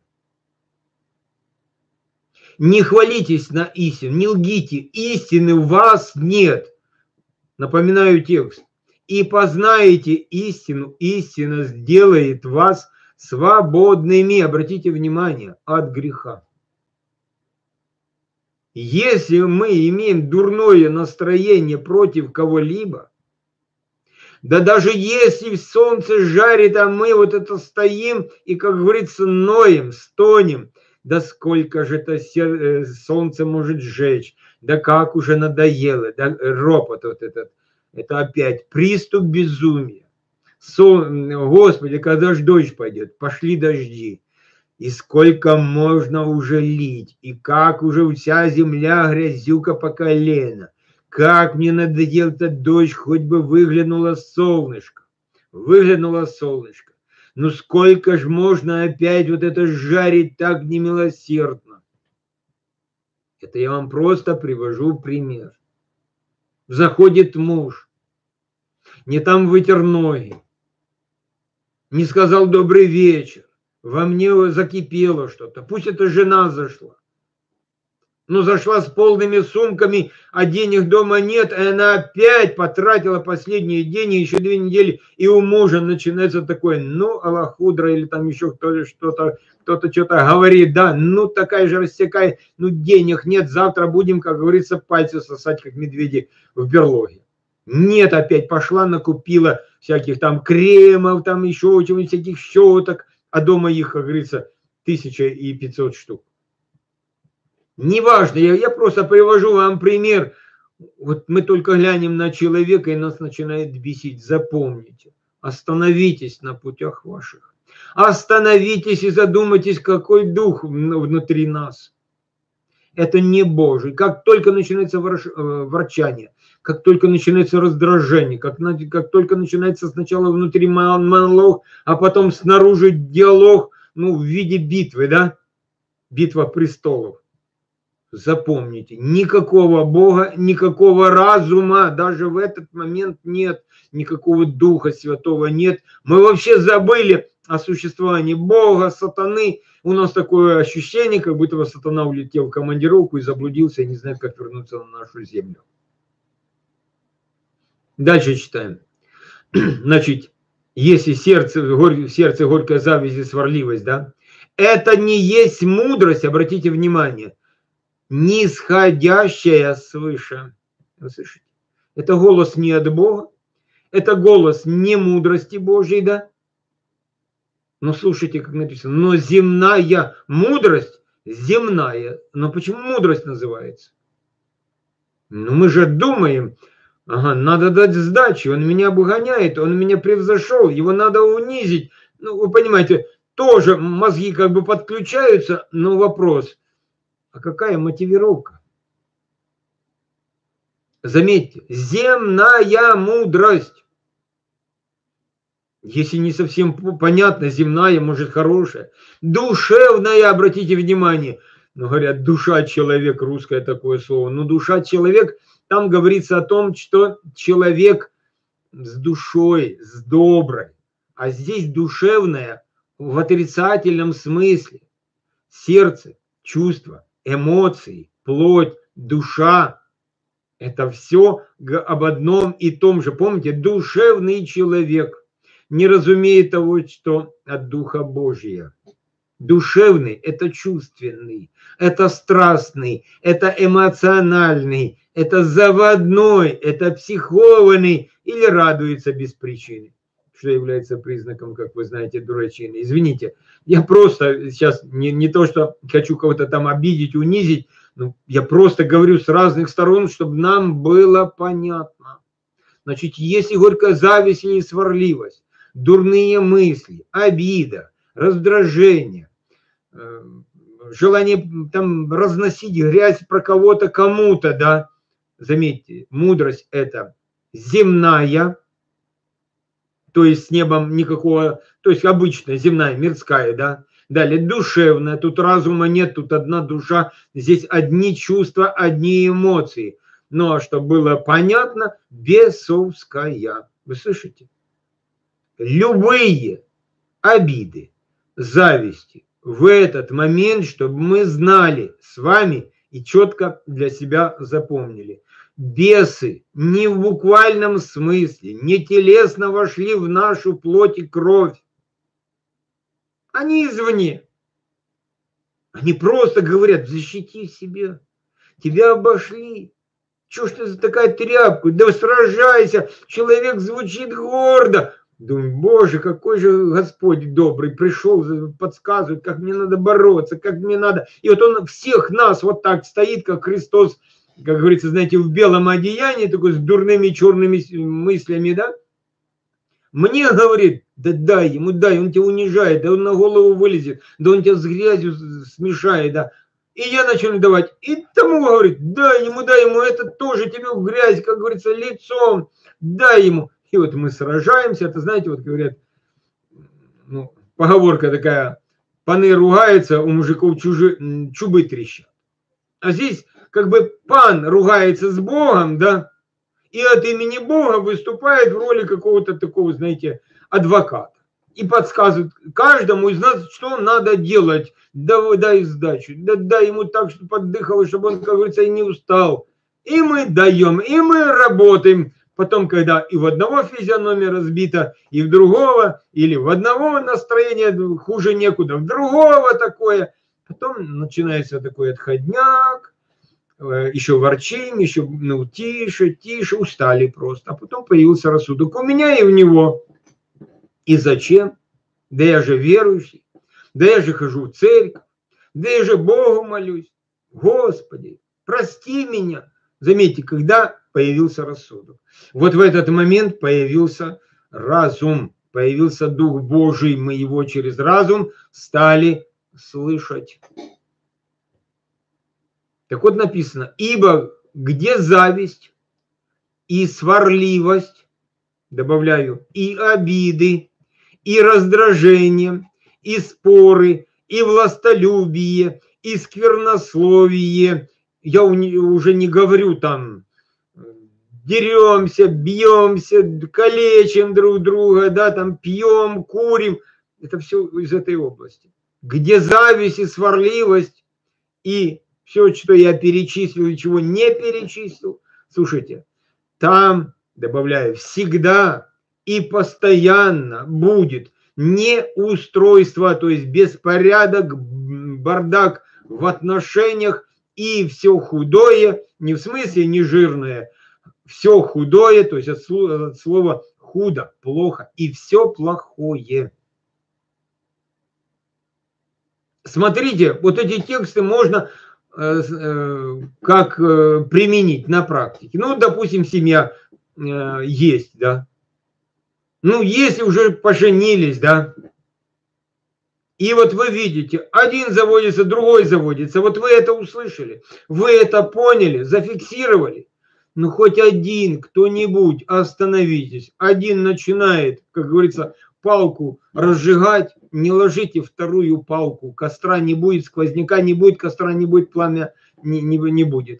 Не хвалитесь на истину, не лгите, истины в вас нет. Напоминаю текст. И познаете истину, истина сделает вас свободными, обратите внимание, от греха. Если мы имеем дурное настроение против кого-либо, да даже если солнце жарит, а мы вот это стоим и, как говорится, ноем, стонем, да сколько же это солнце может сжечь, да как уже надоело, да ропот вот этот, это опять приступ безумия. Сон, Господи, когда же дождь пойдет, пошли дожди. И сколько можно уже лить, и как уже вся земля грязюка по колено. Как мне надоел этот дождь, хоть бы выглянуло солнышко. Выглянуло солнышко. Ну сколько ж можно опять вот это жарить так немилосердно? Это я вам просто привожу пример. Заходит муж, не там вытер ноги, не сказал добрый вечер. Во мне закипело что-то. Пусть эта жена зашла. Ну, зашла с полными сумками, а денег дома нет, и она опять потратила последние деньги, еще две недели, и у мужа начинается такое, ну, аллахудра, или там еще кто-то что-то, кто-то что-то говорит, да, ну, такая же растекай, ну, денег нет, завтра будем, как говорится, пальцы сосать, как медведи в берлоге. Нет, опять пошла, накупила всяких там кремов, там еще чего-нибудь, всяких щеток, а дома их, как говорится, тысяча и пятьсот штук. Неважно, я, я просто привожу вам пример. Вот мы только глянем на человека, и нас начинает бесить. Запомните, остановитесь на путях ваших. Остановитесь и задумайтесь, какой дух внутри нас. Это не Божий. Как только начинается ворчание, как только начинается раздражение, как, как только начинается сначала внутри монолог, а потом снаружи диалог, ну, в виде битвы, да? Битва престолов. Запомните, никакого Бога, никакого разума даже в этот момент нет, никакого Духа Святого нет. Мы вообще забыли о существовании Бога, сатаны. У нас такое ощущение, как будто бы сатана улетел в командировку и заблудился, и не знает, как вернуться на нашу землю. Дальше читаем. Значит, если сердце, в сердце горькая зависть и сварливость, да, это не есть мудрость, обратите внимание, нисходящая свыше. Вы слышите? Это голос не от Бога, это голос не мудрости Божьей, да? Но слушайте, как написано, но земная мудрость, земная. Но почему мудрость называется? Ну мы же думаем, ага, надо дать сдачи, он меня обгоняет, он меня превзошел, его надо унизить. Ну вы понимаете, тоже мозги как бы подключаются, но вопрос, а какая мотивировка? Заметьте, земная мудрость. Если не совсем понятно, земная, может, хорошая. Душевная, обратите внимание. Ну, говорят, душа человек, русское такое слово. Но душа человек, там говорится о том, что человек с душой, с доброй. А здесь душевная в отрицательном смысле. Сердце, чувства, эмоции, плоть, душа. Это все об одном и том же. Помните, душевный человек не разумеет того, что от Духа Божия. Душевный – это чувственный, это страстный, это эмоциональный, это заводной, это психованный или радуется без причины. что является признаком, как вы знаете, дурачины. Извините, я просто сейчас не, не то, что хочу кого-то там обидеть, унизить, но я просто говорю с разных сторон, чтобы нам было понятно. Значит, если горькая зависть и сварливость, дурные мысли, обида, раздражение, желание там разносить грязь про кого-то кому-то, да, заметьте, мудрость это земная, то есть с небом никакого, то есть обычная, земная, мирская, да. Далее душевная, тут разума нет, тут одна душа, здесь одни чувства, одни эмоции. Но, чтобы было понятно, бесовская. Вы слышите? Любые обиды, зависти в этот момент, чтобы мы знали с вами и четко для себя запомнили. Бесы не в буквальном смысле, не телесно вошли в нашу плоть и кровь. Они извне. Они просто говорят, защити себя. Тебя обошли. Чего ж ты за такая тряпка? Да сражайся. Человек звучит гордо. Думаю, Боже, какой же Господь добрый. Пришел, подсказывает, как мне надо бороться, как мне надо. И вот он всех нас вот так стоит, как Христос, как говорится, знаете, в белом одеянии, такой с дурными черными мыслями, да? Мне говорит, да дай ему, дай, он тебя унижает, да он на голову вылезет, да он тебя с грязью смешает, да. И я начал давать. И тому говорит, дай ему, дай ему, это тоже тебе в грязь, как говорится, лицом, дай ему. И вот мы сражаемся, это, знаете, вот говорят, ну, поговорка такая, паны ругаются, у мужиков чужи, чубы трещат. А здесь как бы пан ругается с Богом, да, и от имени Бога выступает в роли какого-то такого, знаете, адвоката. И подсказывает каждому из нас, что надо делать. Да, дай сдачу, да дай ему так, чтобы поддыхало, чтобы он, как говорится, и не устал. И мы даем, и мы работаем. Потом, когда и в одного физиономия разбита, и в другого, или в одного настроение хуже некуда, в другого такое. Потом начинается такой отходняк, еще ворчим, еще, ну, тише, тише, устали просто. А потом появился рассудок у меня и у него. И зачем? Да я же верующий, да я же хожу в церковь, да я же Богу молюсь. Господи, прости меня. Заметьте, когда появился рассудок. Вот в этот момент появился разум, появился Дух Божий, мы его через разум стали слышать. Так вот написано, ибо где зависть и сварливость, добавляю, и обиды, и раздражение, и споры, и властолюбие, и сквернословие, я уже не говорю там, деремся, бьемся, калечим друг друга, да, там пьем, курим, это все из этой области. Где зависть и сварливость, и все, что я перечислил и чего не перечислил, слушайте, там, добавляю, всегда и постоянно будет неустройство, то есть беспорядок, бардак в отношениях и все худое, не в смысле не жирное, все худое, то есть от слова, от слова худо, плохо, и все плохое. Смотрите, вот эти тексты можно э, э, как э, применить на практике. Ну, допустим, семья э, есть, да. Ну, если уже поженились, да. И вот вы видите, один заводится, другой заводится. Вот вы это услышали, вы это поняли, зафиксировали. Ну, хоть один, кто-нибудь, остановитесь. Один начинает, как говорится, палку разжигать, не ложите вторую палку. Костра не будет, сквозняка не будет, костра не будет, пламя не, не, не будет.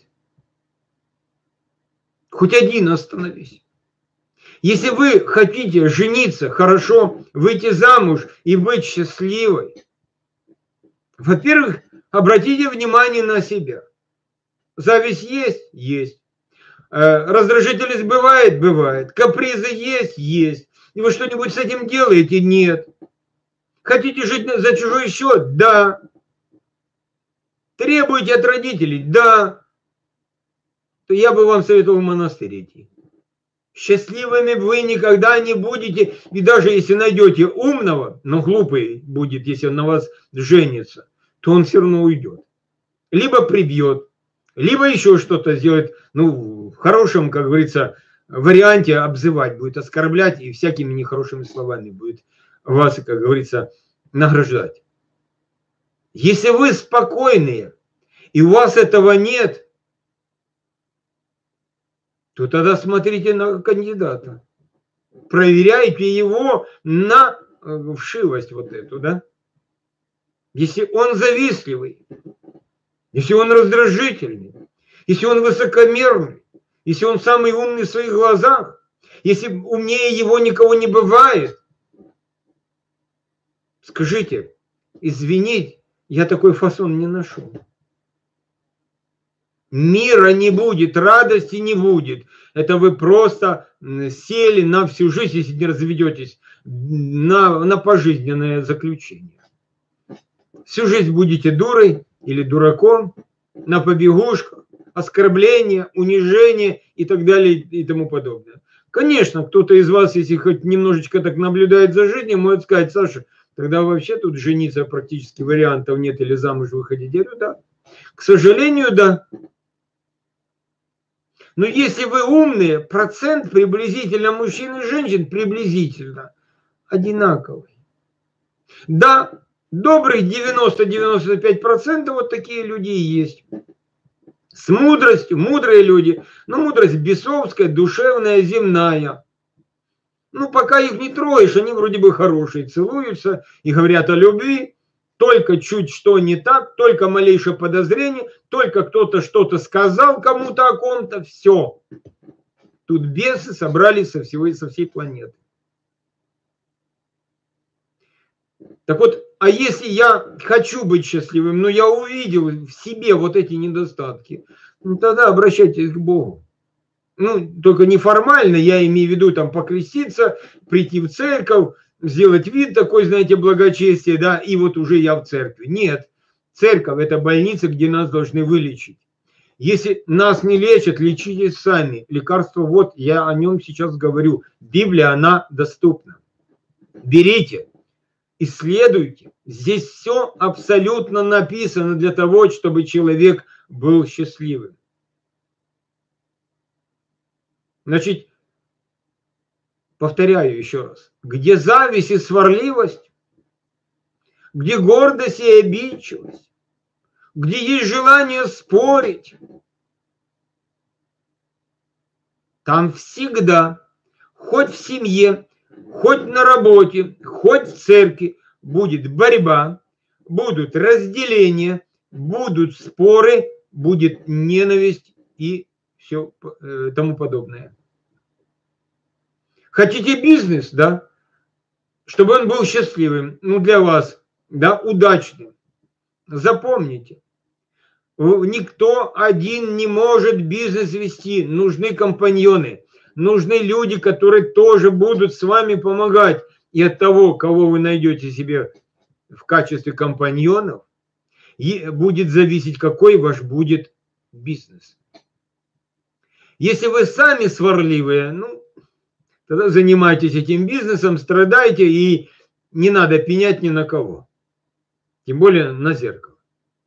Хоть один остановись. Если вы хотите жениться, хорошо, выйти замуж и быть счастливой, во-первых, обратите внимание на себя. Зависть есть? Есть. Раздражительность бывает? Бывает. Капризы есть? Есть. И вы что-нибудь с этим делаете? Нет. Хотите жить за чужой счет? Да. Требуете от родителей? Да. То я бы вам советовал в монастырь идти. Счастливыми вы никогда не будете, и даже если найдете умного, но глупый будет, если он на вас женится, то он все равно уйдет. Либо прибьет, либо еще что-то сделает, ну, в хорошем, как говорится, варианте обзывать будет, оскорблять и всякими нехорошими словами будет вас, как говорится, награждать. Если вы спокойные, и у вас этого нет, то тогда смотрите на кандидата. Проверяйте его на вшивость вот эту, да? Если он завистливый, если он раздражительный, если он высокомерный, если он самый умный в своих глазах, если умнее его никого не бывает, скажите, извините, я такой фасон не ношу. Мира не будет, радости не будет. Это вы просто сели на всю жизнь, если не разведетесь, на, на пожизненное заключение. Всю жизнь будете дурой или дураком, на побегушках, оскорбления, унижения и так далее и тому подобное. Конечно, кто-то из вас, если хоть немножечко так наблюдает за жизнью, может сказать: Саша, тогда вообще тут жениться практически вариантов нет или замуж выходить. Я говорю, да. К сожалению, да. Но если вы умные, процент приблизительно мужчин и женщин приблизительно одинаковый. Да, добрых девяносто-девяносто пять процентов вот такие люди и есть. С мудростью, мудрые люди. Но мудрость бесовская, душевная, земная. Ну, пока их не троишь, они вроде бы хорошие, целуются и говорят о любви. Только чуть что не так, только малейшее подозрение, только кто-то что-то сказал кому-то о ком-то, все. Тут бесы собрались со, всего, со всей планеты. Так вот, а если я хочу быть счастливым, но я увидел в себе вот эти недостатки, ну тогда обращайтесь к Богу. Ну, только неформально, я имею в виду там покреститься, прийти в церковь, сделать вид такой, знаете, благочестия, да, и вот уже я в церкви. Нет, церковь – это больница, где нас должны вылечить. Если нас не лечат, лечитесь сами. Лекарство, вот, я о нем сейчас говорю. Библия, она доступна. Берите, исследуйте. Здесь все абсолютно написано для того, чтобы человек был счастливым. Значит, повторяю еще раз. Где зависть и сварливость, где гордость и обидчивость, где есть желание спорить, там всегда, хоть в семье, хоть на работе, хоть в церкви, будет борьба, будут разделения, будут споры, будет ненависть и все тому подобное. Хотите бизнес, да, чтобы он был счастливым, ну для вас, да, удачным. Запомните, никто один не может бизнес вести, нужны компаньоны, нужны люди, которые тоже будут с вами помогать. И от того, кого вы найдете себе в качестве компаньонов, будет зависеть, какой ваш будет бизнес. Если вы сами сварливые, ну, тогда занимайтесь этим бизнесом, страдайте, и не надо пенять ни на кого. Тем более на зеркало.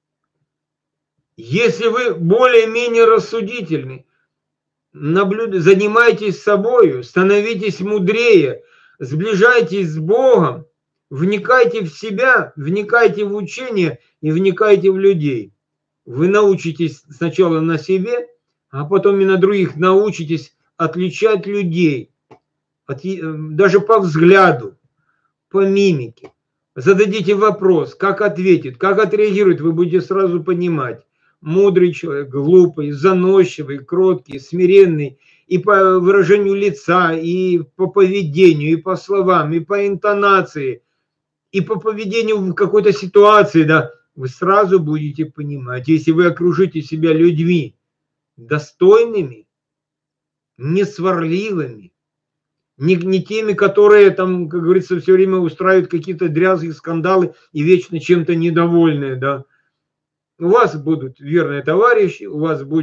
Если вы более-менее рассудительны, наблюд... занимайтесь собой, становитесь мудрее, сближайтесь с Богом, вникайте в себя, вникайте в учение и вникайте в людей. Вы научитесь сначала на себе, а потом и на других научитесь отличать людей. Даже по взгляду, по мимике. Зададите вопрос, как ответит, как отреагирует, вы будете сразу понимать. Мудрый человек, глупый, заносчивый, кроткий, смиренный. И по выражению лица, и по поведению, и по словам, и по интонации, и по поведению в какой-то ситуации, да, вы сразу будете понимать. Если вы окружите себя людьми достойными, несварливыми, Не, не теми, которые там, как говорится, все время устраивают какие-то дрязги, скандалы и вечно чем-то недовольные, да. У вас будут верные товарищи, у вас будет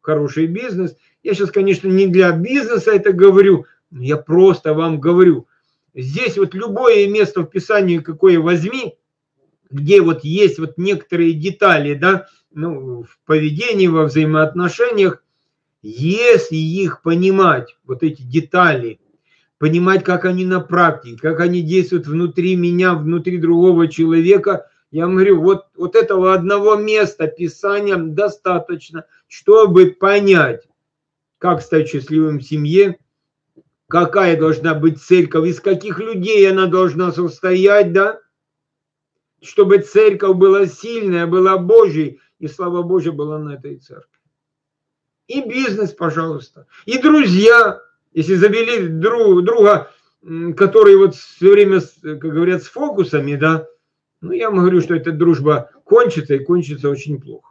хороший бизнес. Я сейчас, конечно, не для бизнеса это говорю, но я просто вам говорю. Здесь вот любое место в Писании, какое возьми, где вот есть вот некоторые детали, да, ну, в поведении, во взаимоотношениях, если их понимать, вот эти детали, понимать, как они на практике, как они действуют внутри меня, внутри другого человека, я вам говорю, вот, вот этого одного места Писания достаточно, чтобы понять, как стать счастливым в семье, какая должна быть церковь, из каких людей она должна состоять, да, чтобы церковь была сильная, была Божьей, и слава Божья была на этой церкви. И бизнес, пожалуйста, и друзья, если завели друг, друга, который вот все время, как говорят, с фокусами, да, ну, я вам говорю, что эта дружба кончится, и кончится очень плохо.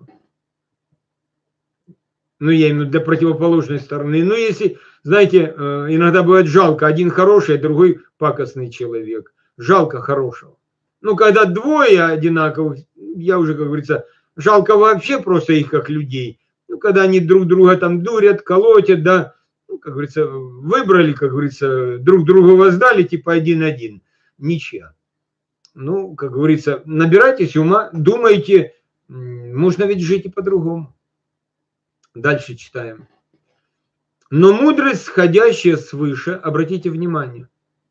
Ну, я имею в виду для противоположной стороны. Ну, если, знаете, иногда бывает жалко, один хороший, а другой пакостный человек. Жалко хорошего. Ну, когда двое одинаковых, я уже, как говорится, жалко вообще просто их как людей. Ну, когда они друг друга там дурят, колотят, да, ну, как говорится, выбрали, как говорится, друг друга воздали, типа один-один. Ничья. Ну, как говорится, набирайтесь ума, думайте, можно ведь жить и по-другому. Дальше читаем. Но мудрость, сходящая свыше, обратите внимание,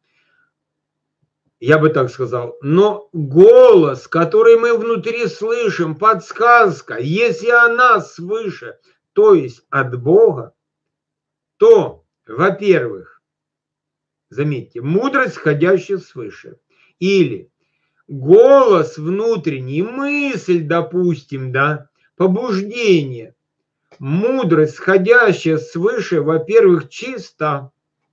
я бы так сказал, но голос, который мы внутри слышим, подсказка, если она свыше, то есть от Бога, то, во-первых, заметьте, мудрость, сходящая свыше, или голос внутренний, мысль, допустим, да, побуждение, мудрость, сходящая свыше, во-первых, чиста.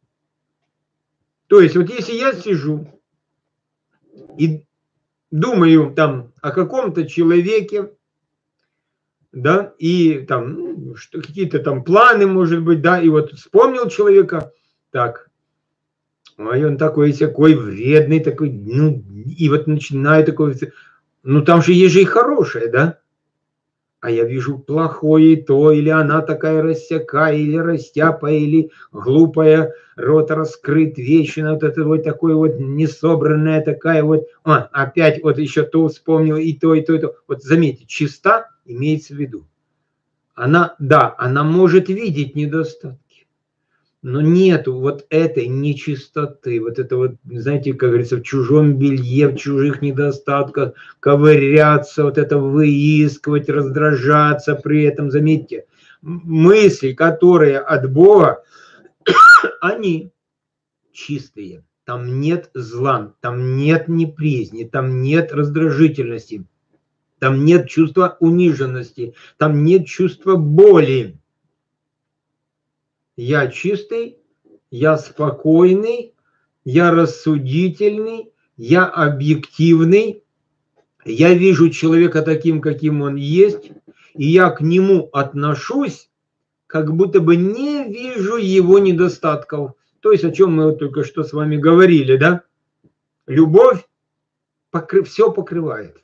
То есть, вот если я сижу и думаю там о каком-то человеке, да, и там ну, что, какие-то там планы, может быть, да, и вот вспомнил человека, так, ой, он такой всякой вредный, такой, ну, и вот начинаю такой, ну, там же есть же и хорошее, да, а я вижу плохое то, или она такая рассякая, или растяпая, или глупая, рот раскрыт, вечно вот это вот такое вот несобранная такая вот, а, опять вот еще то вспомнил, и то, и то, и то. Вот заметьте, чиста имеется в виду. Она, да, она может видеть недостатки, но нету вот этой нечистоты, вот это вот, знаете, как говорится, в чужом белье, в чужих недостатках, ковыряться, вот это выискивать, раздражаться при этом, заметьте, мысли, которые от Бога, они чистые, там нет зла, там нет неприязни, там нет раздражительности, там нет чувства униженности, там нет чувства боли. Я чистый, я спокойный, я рассудительный, я объективный, я вижу человека таким, каким он есть, и я к нему отношусь, как будто бы не вижу его недостатков. То есть, о чем мы вот только что с вами говорили, да? Любовь покры... все покрывает.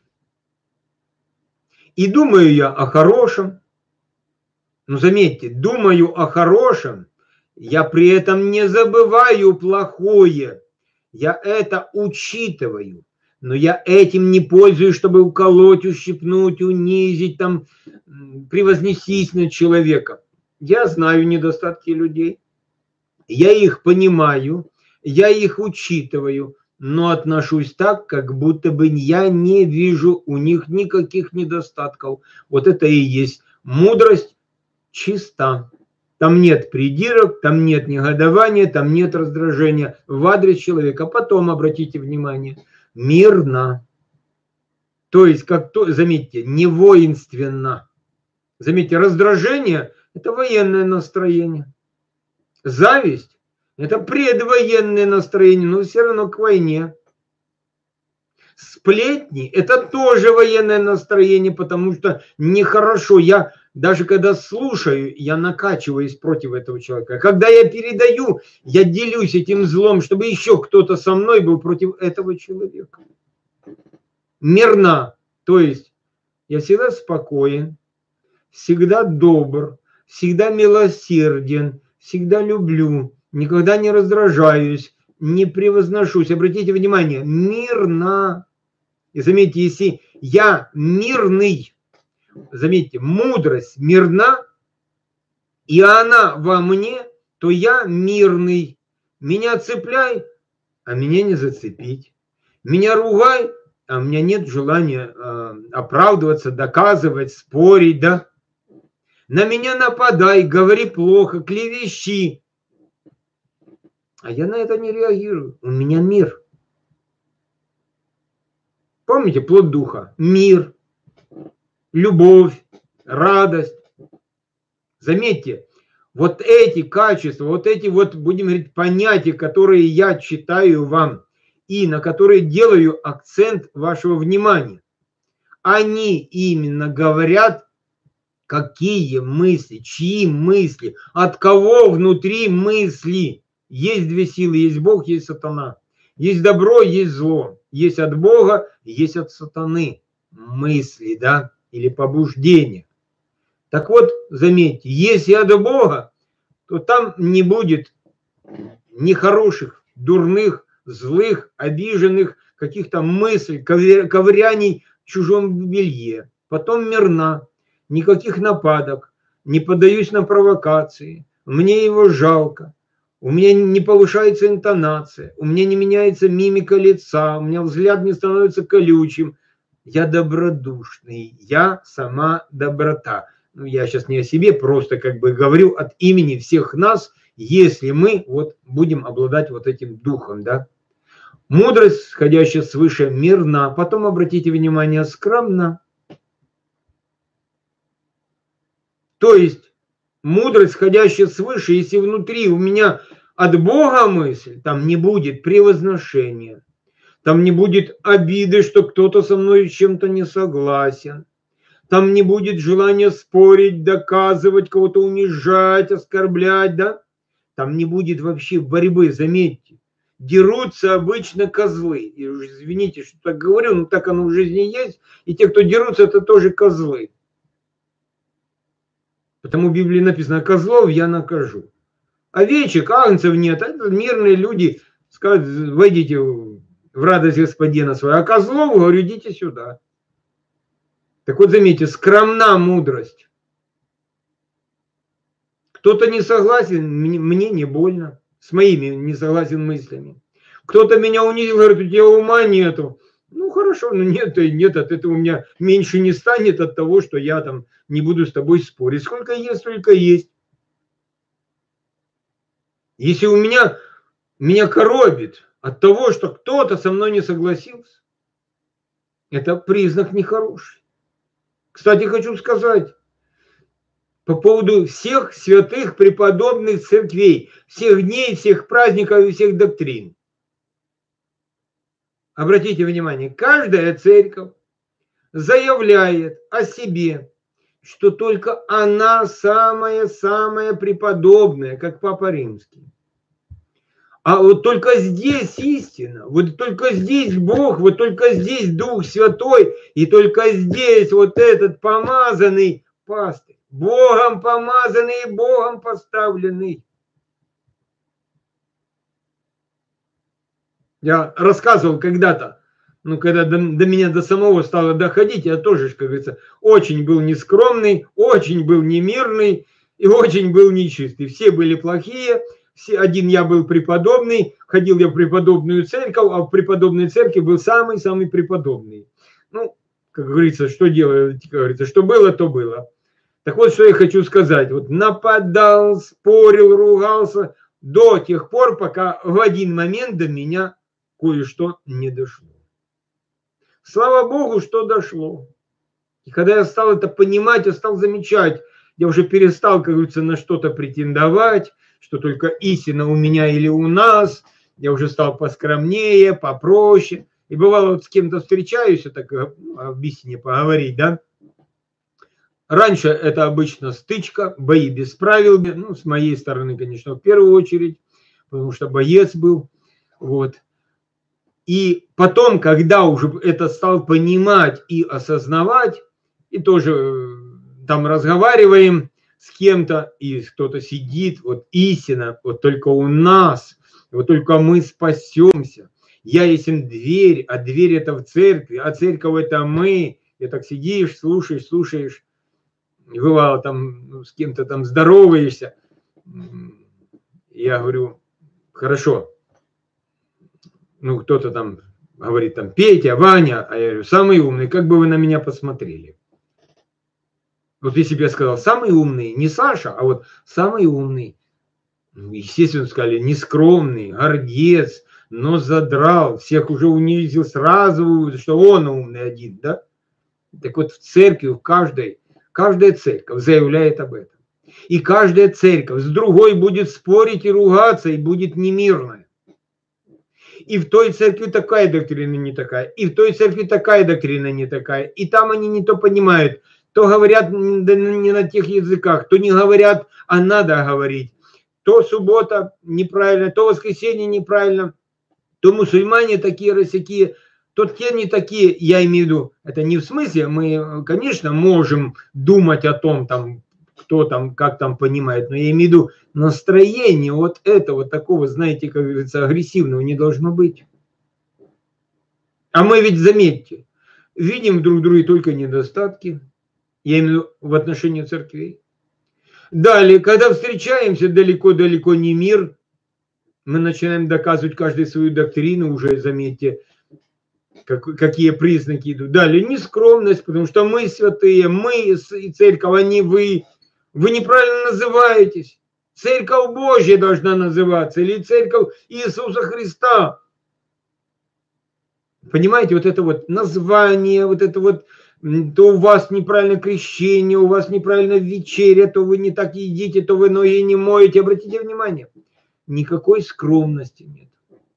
И думаю я о хорошем. Но заметьте, думаю о хорошем, я при этом не забываю плохое, я это учитываю, но я этим не пользуюсь, чтобы уколоть, ущипнуть, унизить, там, превознестись над человеком. Я знаю недостатки людей, я их понимаю, я их учитываю, но отношусь так, как будто бы я не вижу у них никаких недостатков. Вот это и есть мудрость. Чиста. Там нет придирок, там нет негодования, там нет раздражения в адрес человека. Потом, обратите внимание, мирно. То есть, как то, заметьте, не воинственно. Заметьте, раздражение – это военное настроение. Зависть – это предвоенное настроение, но все равно к войне. Сплетни – это тоже военное настроение, потому что нехорошо. Я даже когда слушаю, я накачиваюсь против этого человека. Когда я передаю, я делюсь этим злом, чтобы еще кто-то со мной был против этого человека. Мирно, то есть я всегда спокоен, всегда добр, всегда милосерден, всегда люблю, никогда не раздражаюсь, не превозношусь. Обратите внимание, мирно. И заметьте, если я мирный, заметьте, мудрость мирна, и она во мне, то я мирный. Меня цепляй, а меня не зацепить. Меня ругай, а у меня нет желания э, оправдываться, доказывать, спорить, да? На меня нападай, говори плохо, клевещи. А я на это не реагирую. У меня мир. Помните, плод духа? Мир, любовь, радость. Заметьте, вот эти качества, вот эти вот, будем говорить, понятия, которые я читаю вам и на которые делаю акцент вашего внимания, они именно говорят, какие мысли, чьи мысли, от кого внутри мысли. Есть две силы, есть Бог, есть сатана. Есть добро, есть зло. Есть от Бога, есть от сатаны. Мысли, да, или побуждения. Так вот, заметьте, если от Бога, то там не будет нехороших, дурных, злых, обиженных, каких-то мыслей, ковыряний в чужом белье. Потом мирна, никаких нападок, не поддаюсь на провокации, мне его жалко, у меня не повышается интонация, у меня не меняется мимика лица, у меня взгляд не становится колючим. Я добродушный, я сама доброта. Ну, я сейчас не о себе, просто как бы говорю от имени всех нас, если мы вот будем обладать вот этим духом, да. Мудрость, сходящая свыше, мирна. Потом, обратите внимание, скромна. То есть, мудрость, сходящая свыше, если внутри у меня от Бога мысль, там не будет превозношения, там не будет обиды, что кто-то со мной чем-то не согласен, там не будет желания спорить, доказывать, кого-то унижать, оскорблять, да? Там не будет вообще борьбы, заметьте. Дерутся обычно козлы. И уж извините, что так говорю, но так оно в жизни есть. И те, кто дерутся, это тоже козлы. Потому в Библии написано, козлов я накажу. Овечек, агнцев нет. Это мирные люди скажут, войдите в радость господина своего. А козлов, говорю, идите сюда. Так вот, заметьте, скромна мудрость. Кто-то не согласен, мне не больно. С моими не согласен мыслями. Кто-то меня унизил, говорит, у тебя ума нету. Ну хорошо, но нет, и нет, от этого у меня меньше не станет от того, что я там не буду с тобой спорить. Сколько есть, столько есть. Если у меня, меня коробит от того, что кто-то со мной не согласился, это признак нехороший. Кстати, хочу сказать, по поводу всех святых преподобных церквей, всех дней, всех праздников и всех доктрин. Обратите внимание, каждая церковь заявляет о себе, что только она самая-самая преподобная, как Папа Римский. А вот только здесь истина, вот только здесь Бог, вот только здесь Дух Святой, и только здесь вот этот помазанный пастырь. Богом помазанный и Богом поставленный. Я рассказывал когда-то, ну, когда до, до меня до самого стало доходить, я тоже, как говорится, очень был нескромный, очень был немирный и очень был нечистый. Все были плохие, все, один я был преподобный, ходил я в преподобную церковь, а в преподобной церкви был самый-самый преподобный. Ну, как говорится, что делать, как говорится, что было, то было. Так вот, что я хочу сказать. Вот нападал, спорил, ругался до тех пор, пока в один момент до меня кое-что не дошло. Слава Богу, что дошло. И когда я стал это понимать, я стал замечать, я уже перестал, как говорится, на что-то претендовать, что только истина у меня или у нас. Я уже стал поскромнее, попроще. И бывало, вот с кем-то встречаюсь, я так об истине поговорить, да. Раньше это обычно стычка, бои без правил, ну, с моей стороны, конечно, в первую очередь, потому что боец был, вот. И потом, когда уже это стал понимать и осознавать, и тоже там разговариваем с кем-то, и кто-то сидит, вот истина, вот только у нас, вот только мы спасемся. Я есть дверь, а дверь это в церкви, а церковь это мы. И так сидишь, слушаешь, слушаешь, и бывало там ну, с кем-то там здороваешься. Я говорю, хорошо, ну кто-то там говорит там Петя, Ваня, а я говорю, самый умный, как бы вы на меня посмотрели? Вот если бы я сказал, самый умный, не Саша, а вот самый умный, естественно, сказали, нескромный, гордец, но задрал, всех уже унизил сразу, что он умный один, да? Так вот в церкви, в каждой, каждая церковь заявляет об этом. И каждая церковь с другой будет спорить и ругаться, и будет немирная. И в той церкви такая доктрина не такая, и в той церкви такая доктрина не такая, и там они не то понимают, то говорят не на тех языках, то не говорят, а надо говорить. То суббота неправильно, то воскресенье неправильно, то мусульмане такие, рассякие, то те не такие. Я имею в виду, это не в смысле, мы, конечно, можем думать о том, там, кто там, как там понимает, но я имею в виду, настроение вот этого такого, знаете, как говорится, агрессивного не должно быть. А мы ведь, заметьте, видим друг друга только недостатки, я имею в виду в отношении церквей. Далее, когда встречаемся далеко-далеко не мир, мы начинаем доказывать каждый свою доктрину, уже заметьте, как, какие признаки идут. Далее, нескромность, потому что мы святые, мы и церковь, а не вы. Вы неправильно называетесь. Церковь Божья должна называться, или церковь Иисуса Христа. Понимаете, вот это вот название, вот это вот, то у вас неправильно крещение, у вас неправильно вечеря, то вы не так едите, то вы ноги не моете. Обратите внимание, никакой скромности нет.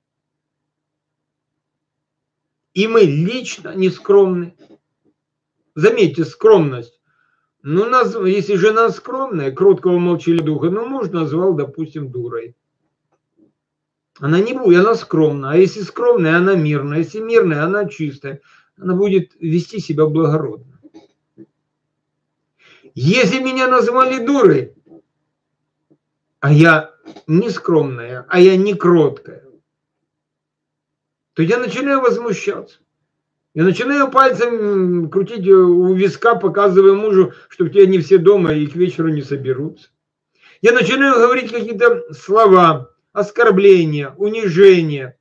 И мы лично не скромны. Заметьте, скромность. Ну, наз... если жена скромная, кроткого молчаливого духа, ну, муж назвал, допустим, дурой. Она не будет, она скромная. А если скромная, она мирная. Если мирная, она чистая. Она будет вести себя благородно. Если меня назвали дурой, а я не скромная, а я не кроткая, то я начинаю возмущаться. Я начинаю пальцем крутить у виска, показывая мужу, что у тебя не все дома и к вечеру не соберутся. Я начинаю говорить какие-то слова, оскорбления, унижения.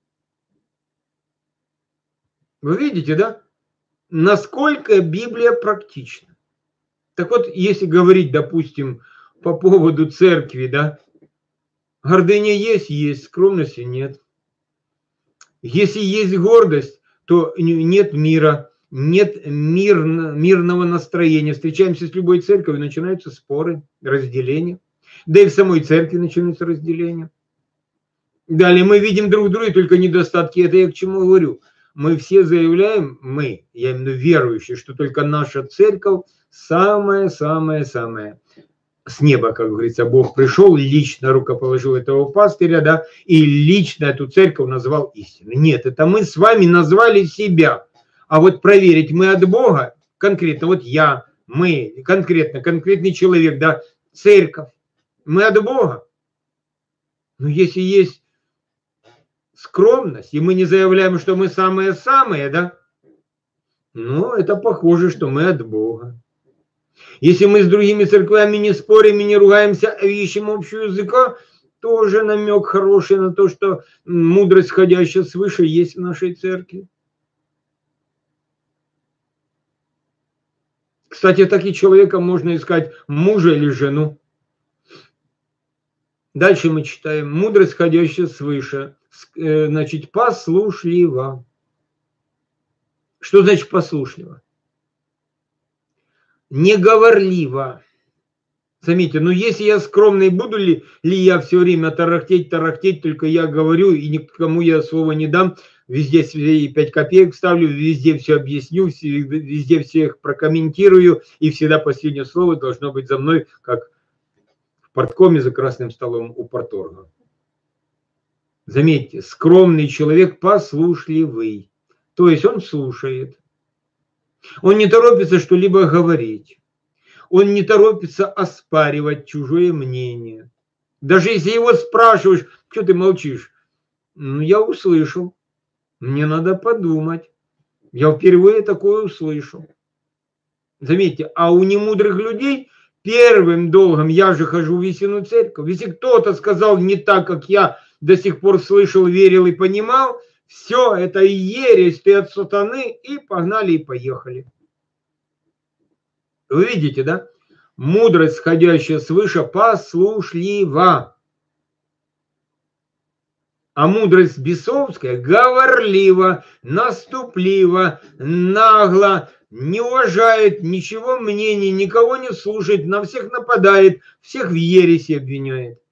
Вы видите, да? Насколько Библия практична. Так вот, если говорить, допустим, по поводу церкви, да, гордыня есть, есть, скромности нет. Если есть гордость, то нет мира, нет мир, мирного настроения. Встречаемся с любой церковью, начинаются споры, разделения. Да и в самой церкви начинаются разделения. Далее мы видим друг друга, только недостатки. Это я к чему говорю. Мы все заявляем, мы, я имею в виду верующие, что только наша церковь самая-самая-самая. С неба, как говорится, Бог пришел, лично рукоположил этого пастыря, да, и лично эту церковь назвал истиной. Нет, это мы с вами назвали себя. А вот проверить мы от Бога, конкретно, вот я, мы, конкретно, конкретный человек, да, церковь, мы от Бога. Но если есть скромность, и мы не заявляем, что мы самые-самые, да, ну, это похоже, что мы от Бога. Если мы с другими церквями не спорим и не ругаемся, а ищем общего языка, тоже намек хороший на то, что мудрость, сходящая свыше, есть в нашей церкви. Кстати, таким человеком можно искать мужа или жену. Дальше мы читаем. Мудрость, сходящая свыше, значит, послушлива. Что значит послушлива? Неговорливо. Заметьте, ну если я скромный, буду ли, ли я все время тарахтеть, тарахтеть, только я говорю, и никому я слова не дам, везде пять копеек вставлю, везде все объясню, везде всех прокомментирую, и всегда последнее слово должно быть за мной, как в парткоме за красным столом у парторга. Заметьте, скромный человек послушливый, то есть он слушает. Он не торопится что-либо говорить. Он не торопится оспаривать чужое мнение. Даже если его спрашиваешь, что ты молчишь? Ну, я услышал. Мне надо подумать. Я впервые такое услышал. Заметьте, а у немудрых людей первым долгом, я же хожу в истинную церковь. Если кто-то сказал не так, как я до сих пор слышал, верил и понимал, все, это ересь, ты от сатаны, и погнали, и поехали. Вы видите, да? Мудрость, сходящая свыше, послушлива. А мудрость бесовская говорлива, наступлива, нагло, не уважает ничего мнений, никого не слушает, на всех нападает, всех в ереси обвиняет.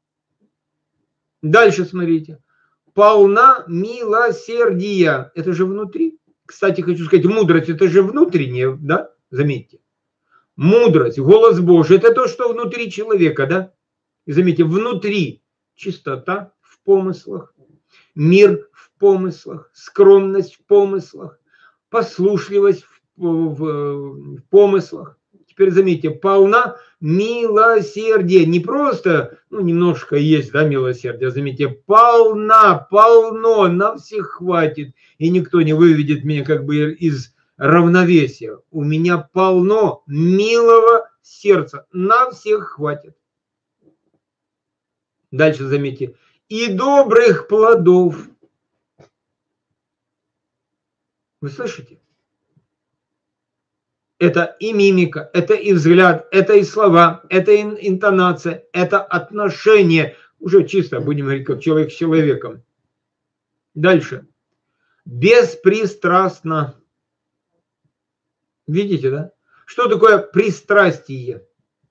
Дальше смотрите. Полна милосердия. Это же внутри. Кстати, хочу сказать, мудрость это же внутренняя, да? Заметьте. Мудрость, голос Божий, это то, что внутри человека, да? И заметьте, внутри чистота в помыслах, мир в помыслах, скромность в помыслах, послушливость в, в, в помыслах. Теперь заметьте, полна милосердия. Не просто, ну, немножко есть, да, милосердие. Заметьте, полна, полно, на всех хватит. И никто не выведет меня как бы из равновесия. У меня полно милого сердца. На всех хватит. Дальше заметьте. И добрых плодов. Вы слышите? Это и мимика, это и взгляд, это и слова, это и интонация, это отношение. Уже чисто, будем говорить, как человек с человеком. Дальше. Беспристрастно. Видите, да? Что такое пристрастие?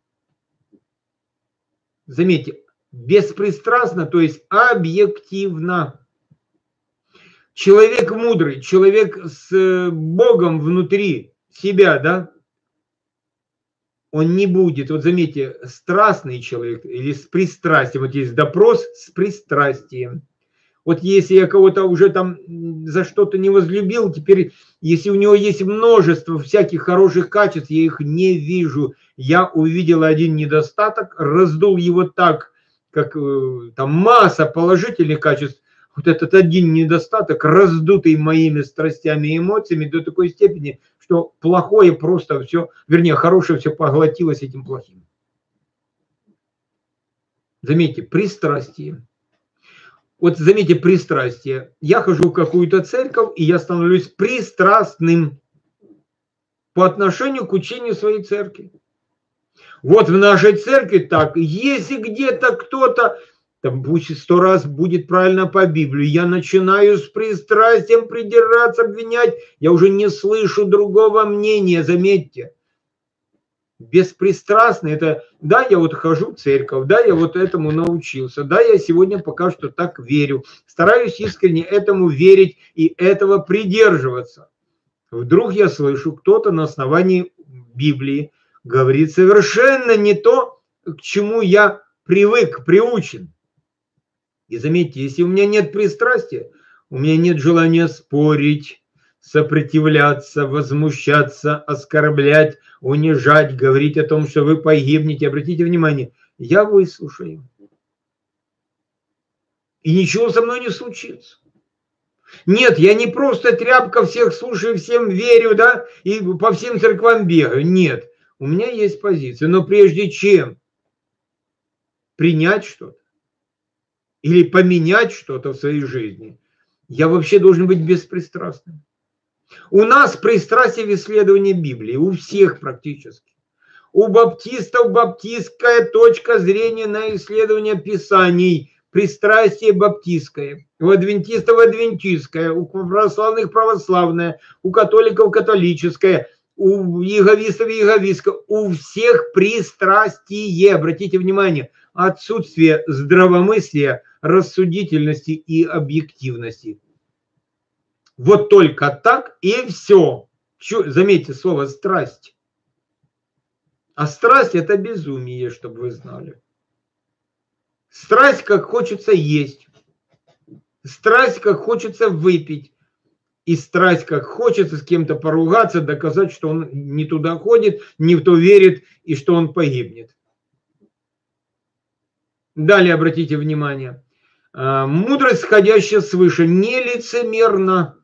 Заметьте, беспристрастно, то есть объективно. Человек мудрый, человек с Богом внутри себя, да, он не будет, вот заметьте, страстный человек или с пристрастием, вот есть допрос с пристрастием. Вот если я кого-то уже там за что-то не возлюбил, теперь, если у него есть множество всяких хороших качеств, я их не вижу. Я увидел один недостаток, раздул его так, как там масса положительных качеств, вот этот один недостаток, раздутый моими страстями и эмоциями до такой степени, что плохое просто все, вернее, хорошее все поглотилось этим плохим. Заметьте, пристрастие. Вот заметьте, пристрастие. Я хожу в какую-то церковь, и я становлюсь пристрастным по отношению к учению своей церкви. Вот в нашей церкви так, если где-то кто-то, там пусть сто раз будет правильно по Библии, я начинаю с пристрастием придираться, обвинять, я уже не слышу другого мнения, заметьте. Беспристрастно это, да, я вот хожу в церковь, да, я вот этому научился, да, я сегодня пока что так верю, стараюсь искренне этому верить и этого придерживаться. Вдруг я слышу, кто-то на основании Библии говорит совершенно не то, к чему я привык, приучен. И заметьте, если у меня нет пристрастия, у меня нет желания спорить, сопротивляться, возмущаться, оскорблять, унижать, говорить о том, что вы погибнете. Обратите внимание, я выслушаю. И ничего со мной не случится. Нет, я не просто тряпка, всех слушаю, всем верю, да, и по всем церквам бегаю. Нет, у меня есть позиция. Но прежде чем принять что-то или поменять что-то в своей жизни, я вообще должен быть беспристрастным. У нас пристрастие в исследовании Библии, у всех практически. У баптистов баптистская точка зрения на исследование Писаний, пристрастие баптистское, у адвентистов адвентистское, у православных православное, у католиков католическое, у иеговистов иеговистское, у всех пристрастие. Обратите внимание, отсутствие здравомыслия, рассудительности и объективности. Вот только так и все. Заметьте слово страсть. А страсть это безумие, чтобы вы знали. Страсть, как хочется есть. Страсть, как хочется выпить. и страсть, как хочется с кем-то поругаться, доказать, что он не туда ходит, не в то верит и что он погибнет. Далее обратите внимание. Мудрость, сходящая свыше, не лицемерна.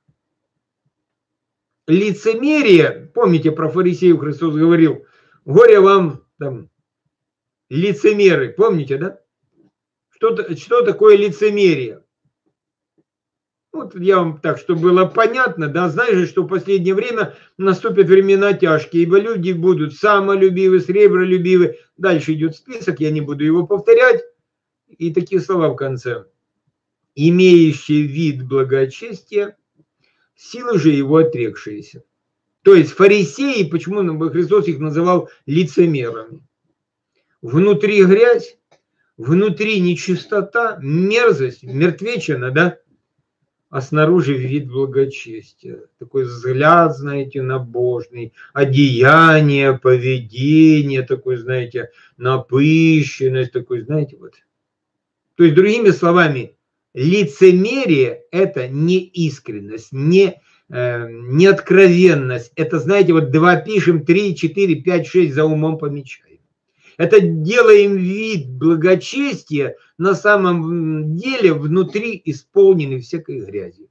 Лицемерие, помните, про фарисеев Христос говорил, горе вам, там, лицемеры, помните, да? Что, что такое лицемерие? Вот я вам так, чтобы было понятно, да, знаешь, что в последнее время наступят времена тяжкие, ибо люди будут самолюбивы, сребролюбивы. Дальше идет список, я не буду его повторять. И такие слова в конце. Имеющий вид благочестия, силы же его отрекшиеся. То есть фарисеи, почему Христос их называл лицемерами? Внутри грязь, внутри нечистота, мерзость, мертвечина, да? А снаружи вид благочестия. Такой взгляд, знаете, набожный, одеяние, поведение, такой, знаете, напыщенность, такой, знаете, вот. То есть, другими словами, лицемерие – это не искренность, не, э, не откровенность. Это, знаете, вот два пишем, три, четыре, пять, шесть за умом помечаем. Это делаем вид благочестия, на самом деле внутри исполнены всякой грязью.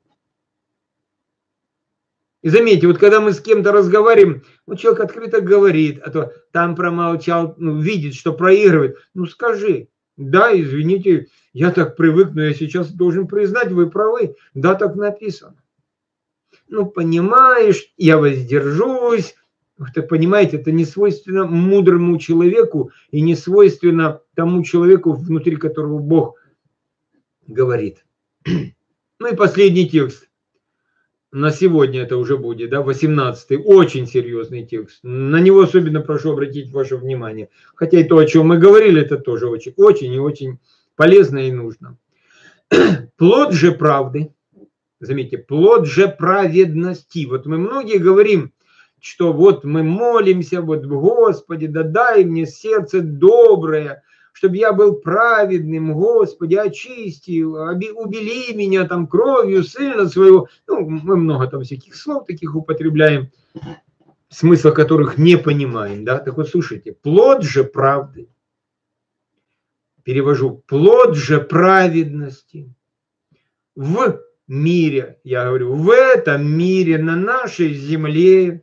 И заметьте, вот когда мы с кем-то разговариваем, ну, человек открыто говорит, а то там промолчал, ну, видит, что проигрывает. Ну, скажи, да, извините, я так привык, но я сейчас должен признать, вы правы, да, так написано. Ну, понимаешь, я воздержусь. Вы понимаете, это не свойственно мудрому человеку и не свойственно тому человеку, внутри которого Бог говорит. Ну и последний текст. На сегодня это уже будет, да, восемнадцатый. Очень серьезный текст. На него особенно прошу обратить ваше внимание. Хотя и то, о чем мы говорили, это тоже очень, очень и очень полезно и нужно. Плод же правды. Заметьте, плод же праведности. Вот мы многие говорим, что вот мы молимся, вот Господи, да дай мне сердце доброе, чтобы я был праведным, Господи, очисти, убели меня там кровью Сына Своего. Ну, мы много там всяких слов таких употребляем, смысла которых не понимаем, да. Так вот, слушайте, плод же правды, перевожу, плод же праведности в мире, я говорю, в этом мире, на нашей земле,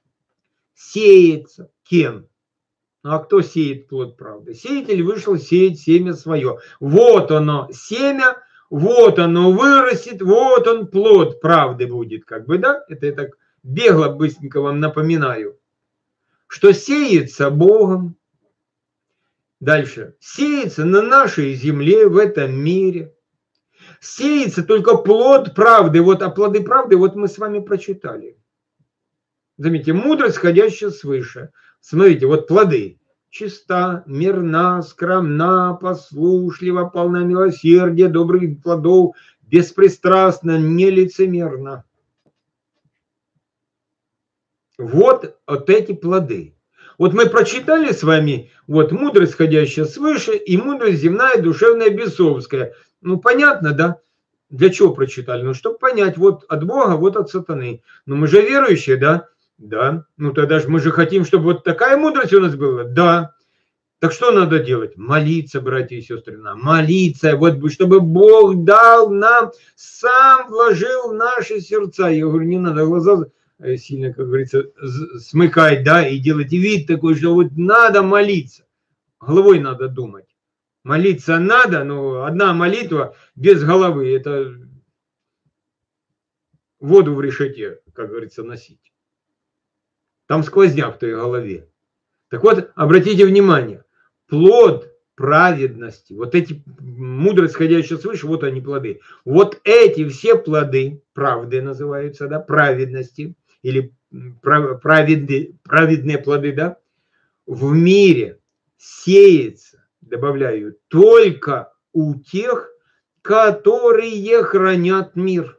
сеется кем? Ну а кто сеет плод правды? Сеятель вышел сеять семя свое. Вот оно семя, вот оно вырастет, вот он плод правды будет, как бы, да? Это я так бегло, быстренько вам напоминаю. Что сеется Богом. Дальше. Сеется на нашей земле, в этом мире. Сеется только плод правды. Вот, а плоды правды вот мы с вами прочитали. Заметьте, мудрость, сходящая свыше. Смотрите, вот плоды. Чиста, мирна, скромна, послушлива, полна милосердия, добрых плодов, беспристрастна, нелицемерна. Вот, вот эти плоды. Вот мы прочитали с вами, вот мудрость, сходящая свыше, и мудрость земная, душевная, бесовская. Ну, понятно, да? Для чего прочитали? Ну, чтобы понять, вот от Бога, вот от сатаны. Но мы же верующие, да? Да. Ну, тогда же мы же хотим, чтобы вот такая мудрость у нас была. Да. Так что надо делать? Молиться, братья и сестры, нам. Молиться, вот чтобы Бог дал нам, сам вложил в наши сердца. Я говорю, не надо глаза сильно, как говорится, смыкать, да, и делать вид такой, что вот надо молиться. Головой надо думать. Молиться надо, но одна молитва без головы, это воду в решете, как говорится, носить. Там сквозняк в той голове. Так вот, обратите внимание, плод праведности, вот эти мудрость, сходящая свыше, вот они плоды. Вот эти все плоды, правды называются, да, праведности, или праведные, праведные плоды, да, в мире сеется, добавляю, только у тех, которые хранят мир.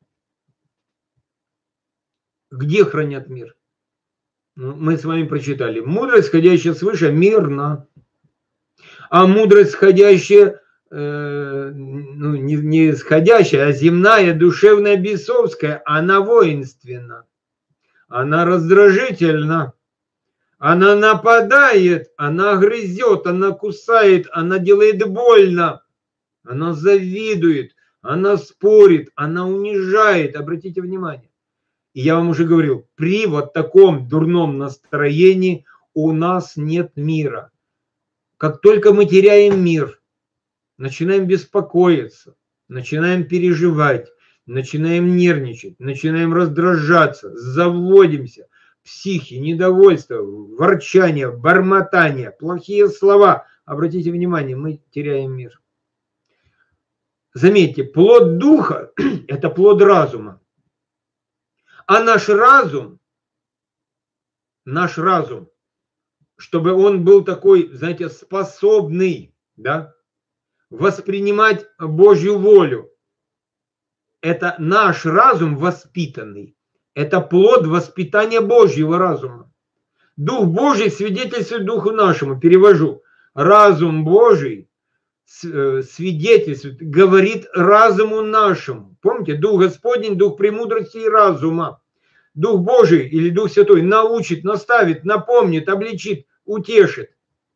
Где хранят мир? Мы с вами прочитали. Мудрость, сходящая свыше, мирна. А мудрость, сходящая э, ну, не, не исходящая, а земная, душевная, бесовская, она воинственна, она раздражительна, она нападает, она грызет, она кусает, она делает больно, она завидует, она спорит, она унижает. Обратите внимание. И я вам уже говорил, при вот таком дурном настроении у нас нет мира. Как только мы теряем мир, начинаем беспокоиться, начинаем переживать, начинаем нервничать, начинаем раздражаться, заводимся, психи, недовольство, ворчание, бормотание, плохие слова. Обратите внимание, мы теряем мир. Заметьте, плод духа – это плод разума. А наш разум, наш разум, чтобы он был такой, знаете, способный, да, воспринимать Божью волю. Это наш разум воспитанный. Это плод воспитания Божьего разума. Дух Божий свидетельствует Духу нашему. Перевожу. Разум Божий свидетельствует, говорит разуму нашему. Помните, Дух Господень, Дух премудрости и разума. Дух Божий или Дух Святой научит, наставит, напомнит, обличит, утешит.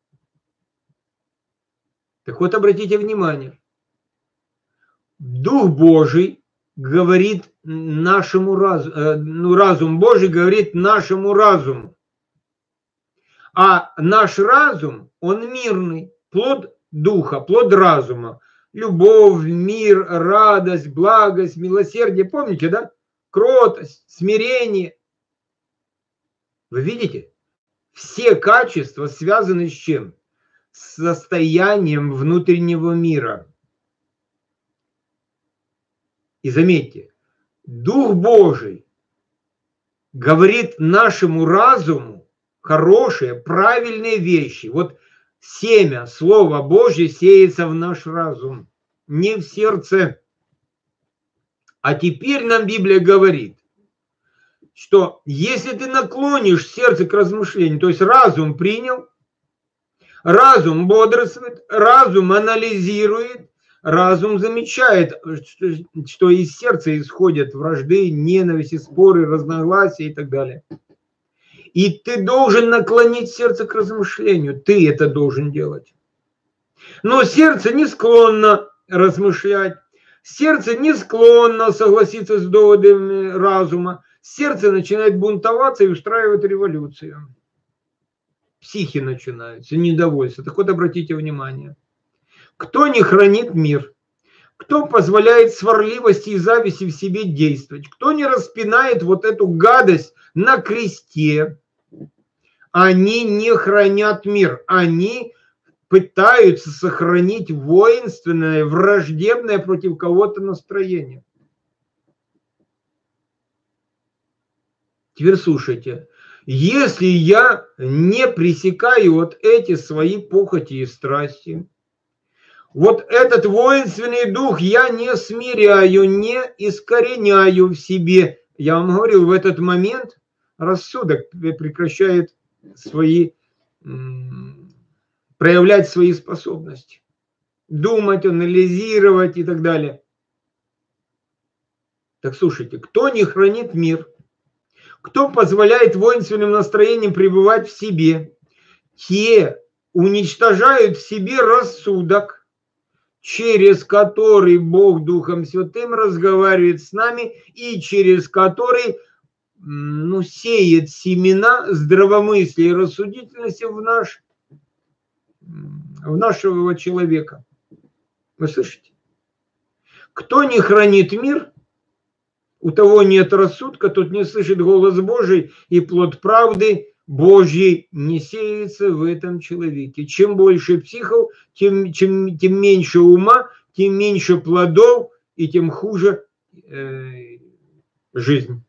Так вот, обратите внимание. Дух Божий говорит нашему разуму, ну, разум Божий говорит нашему разуму. А наш разум, он мирный, плод духа, плод разума. Любовь, мир, радость, благость, милосердие. Помните, да? Кротость, смирение. Вы видите? Все качества связаны с чем? С состоянием внутреннего мира. И заметьте, Дух Божий говорит нашему разуму хорошие, правильные вещи. Вот семя, Слово Божье сеется в наш разум, не в сердце. А теперь нам Библия говорит, что если ты наклонишь сердце к размышлению, то есть разум принял, разум бодрствует, разум анализирует, разум замечает, что из сердца исходят вражды, ненависти, споры, разногласия и так далее. И ты должен наклонить сердце к размышлению. Ты это должен делать. Но сердце не склонно размышлять. Сердце не склонно согласиться с доводами разума. Сердце начинает бунтоваться и устраивать революцию. Психи начинаются, недовольство. Так вот, обратите внимание. Кто не хранит мир? Кто позволяет сварливости и зависти в себе действовать? Кто не распинает вот эту гадость на кресте? Они не хранят мир. Они пытаются сохранить воинственное, враждебное против кого-то настроение. Теперь слушайте. Если я не пресекаю вот эти свои похоти и страсти, вот этот воинственный дух я не смиряю, не искореняю в себе. Я вам говорил, в этот момент рассудок прекращает свои, проявлять свои способности. Думать, анализировать и так далее. Так слушайте, кто не хранит мир? Кто позволяет воинственным настроениям пребывать в себе? Те уничтожают в себе рассудок, через который Бог Духом Святым разговаривает с нами и через который, ну, сеет семена здравомыслия и рассудительности в, наш, в нашего человека. Вы слышите? Кто не хранит мир, у того нет рассудка, тот не слышит голос Божий, и плод правды Божьей не сеется в этом человеке. Чем больше психов, тем, чем, тем меньше ума, тем меньше плодов, и тем хуже э, жизнь.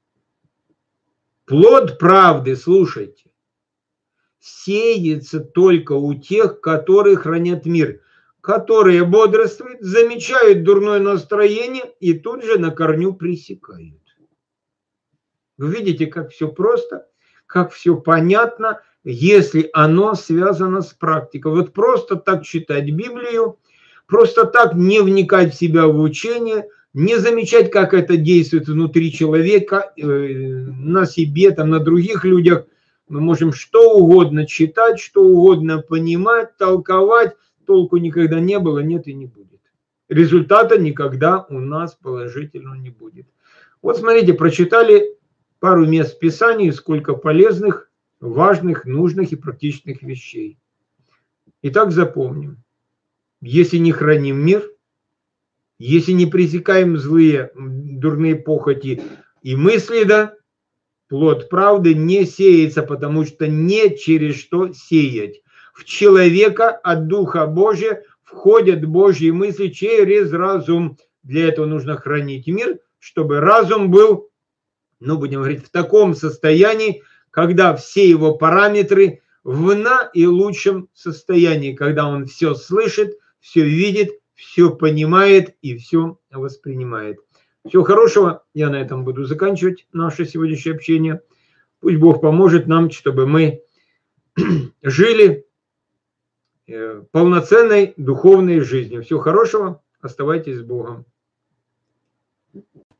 Плод правды, слушайте, сеется только у тех, которые хранят мир, которые бодрствуют, замечают дурное настроение и тут же на корню пресекают. Вы видите, как все просто, как все понятно, если оно связано с практикой. Вот просто так читать Библию, просто так не вникать в себя в учение, не замечать, как это действует внутри человека, на себе, там, на других людях. Мы можем что угодно читать, что угодно понимать, толковать, толку никогда не было, нет и не будет. Результата никогда у нас положительного не будет. Вот смотрите, прочитали пару мест в Писании, сколько полезных, важных, нужных и практичных вещей. Итак, запомним. Если не храним мир, если не пресекаем злые, дурные похоти и мысли, да, плод правды не сеется, потому что не через что сеять. В человека от Духа Божия входят Божьи мысли через разум. Для этого нужно хранить мир, чтобы разум был, ну, будем говорить, в таком состоянии, когда все его параметры в наилучшем состоянии, когда он все слышит, все видит, все понимает и все воспринимает. Всего хорошего. Я на этом буду заканчивать наше сегодняшнее общение. Пусть Бог поможет нам, чтобы мы жили полноценной духовной жизнью. Всего хорошего. Оставайтесь с Богом.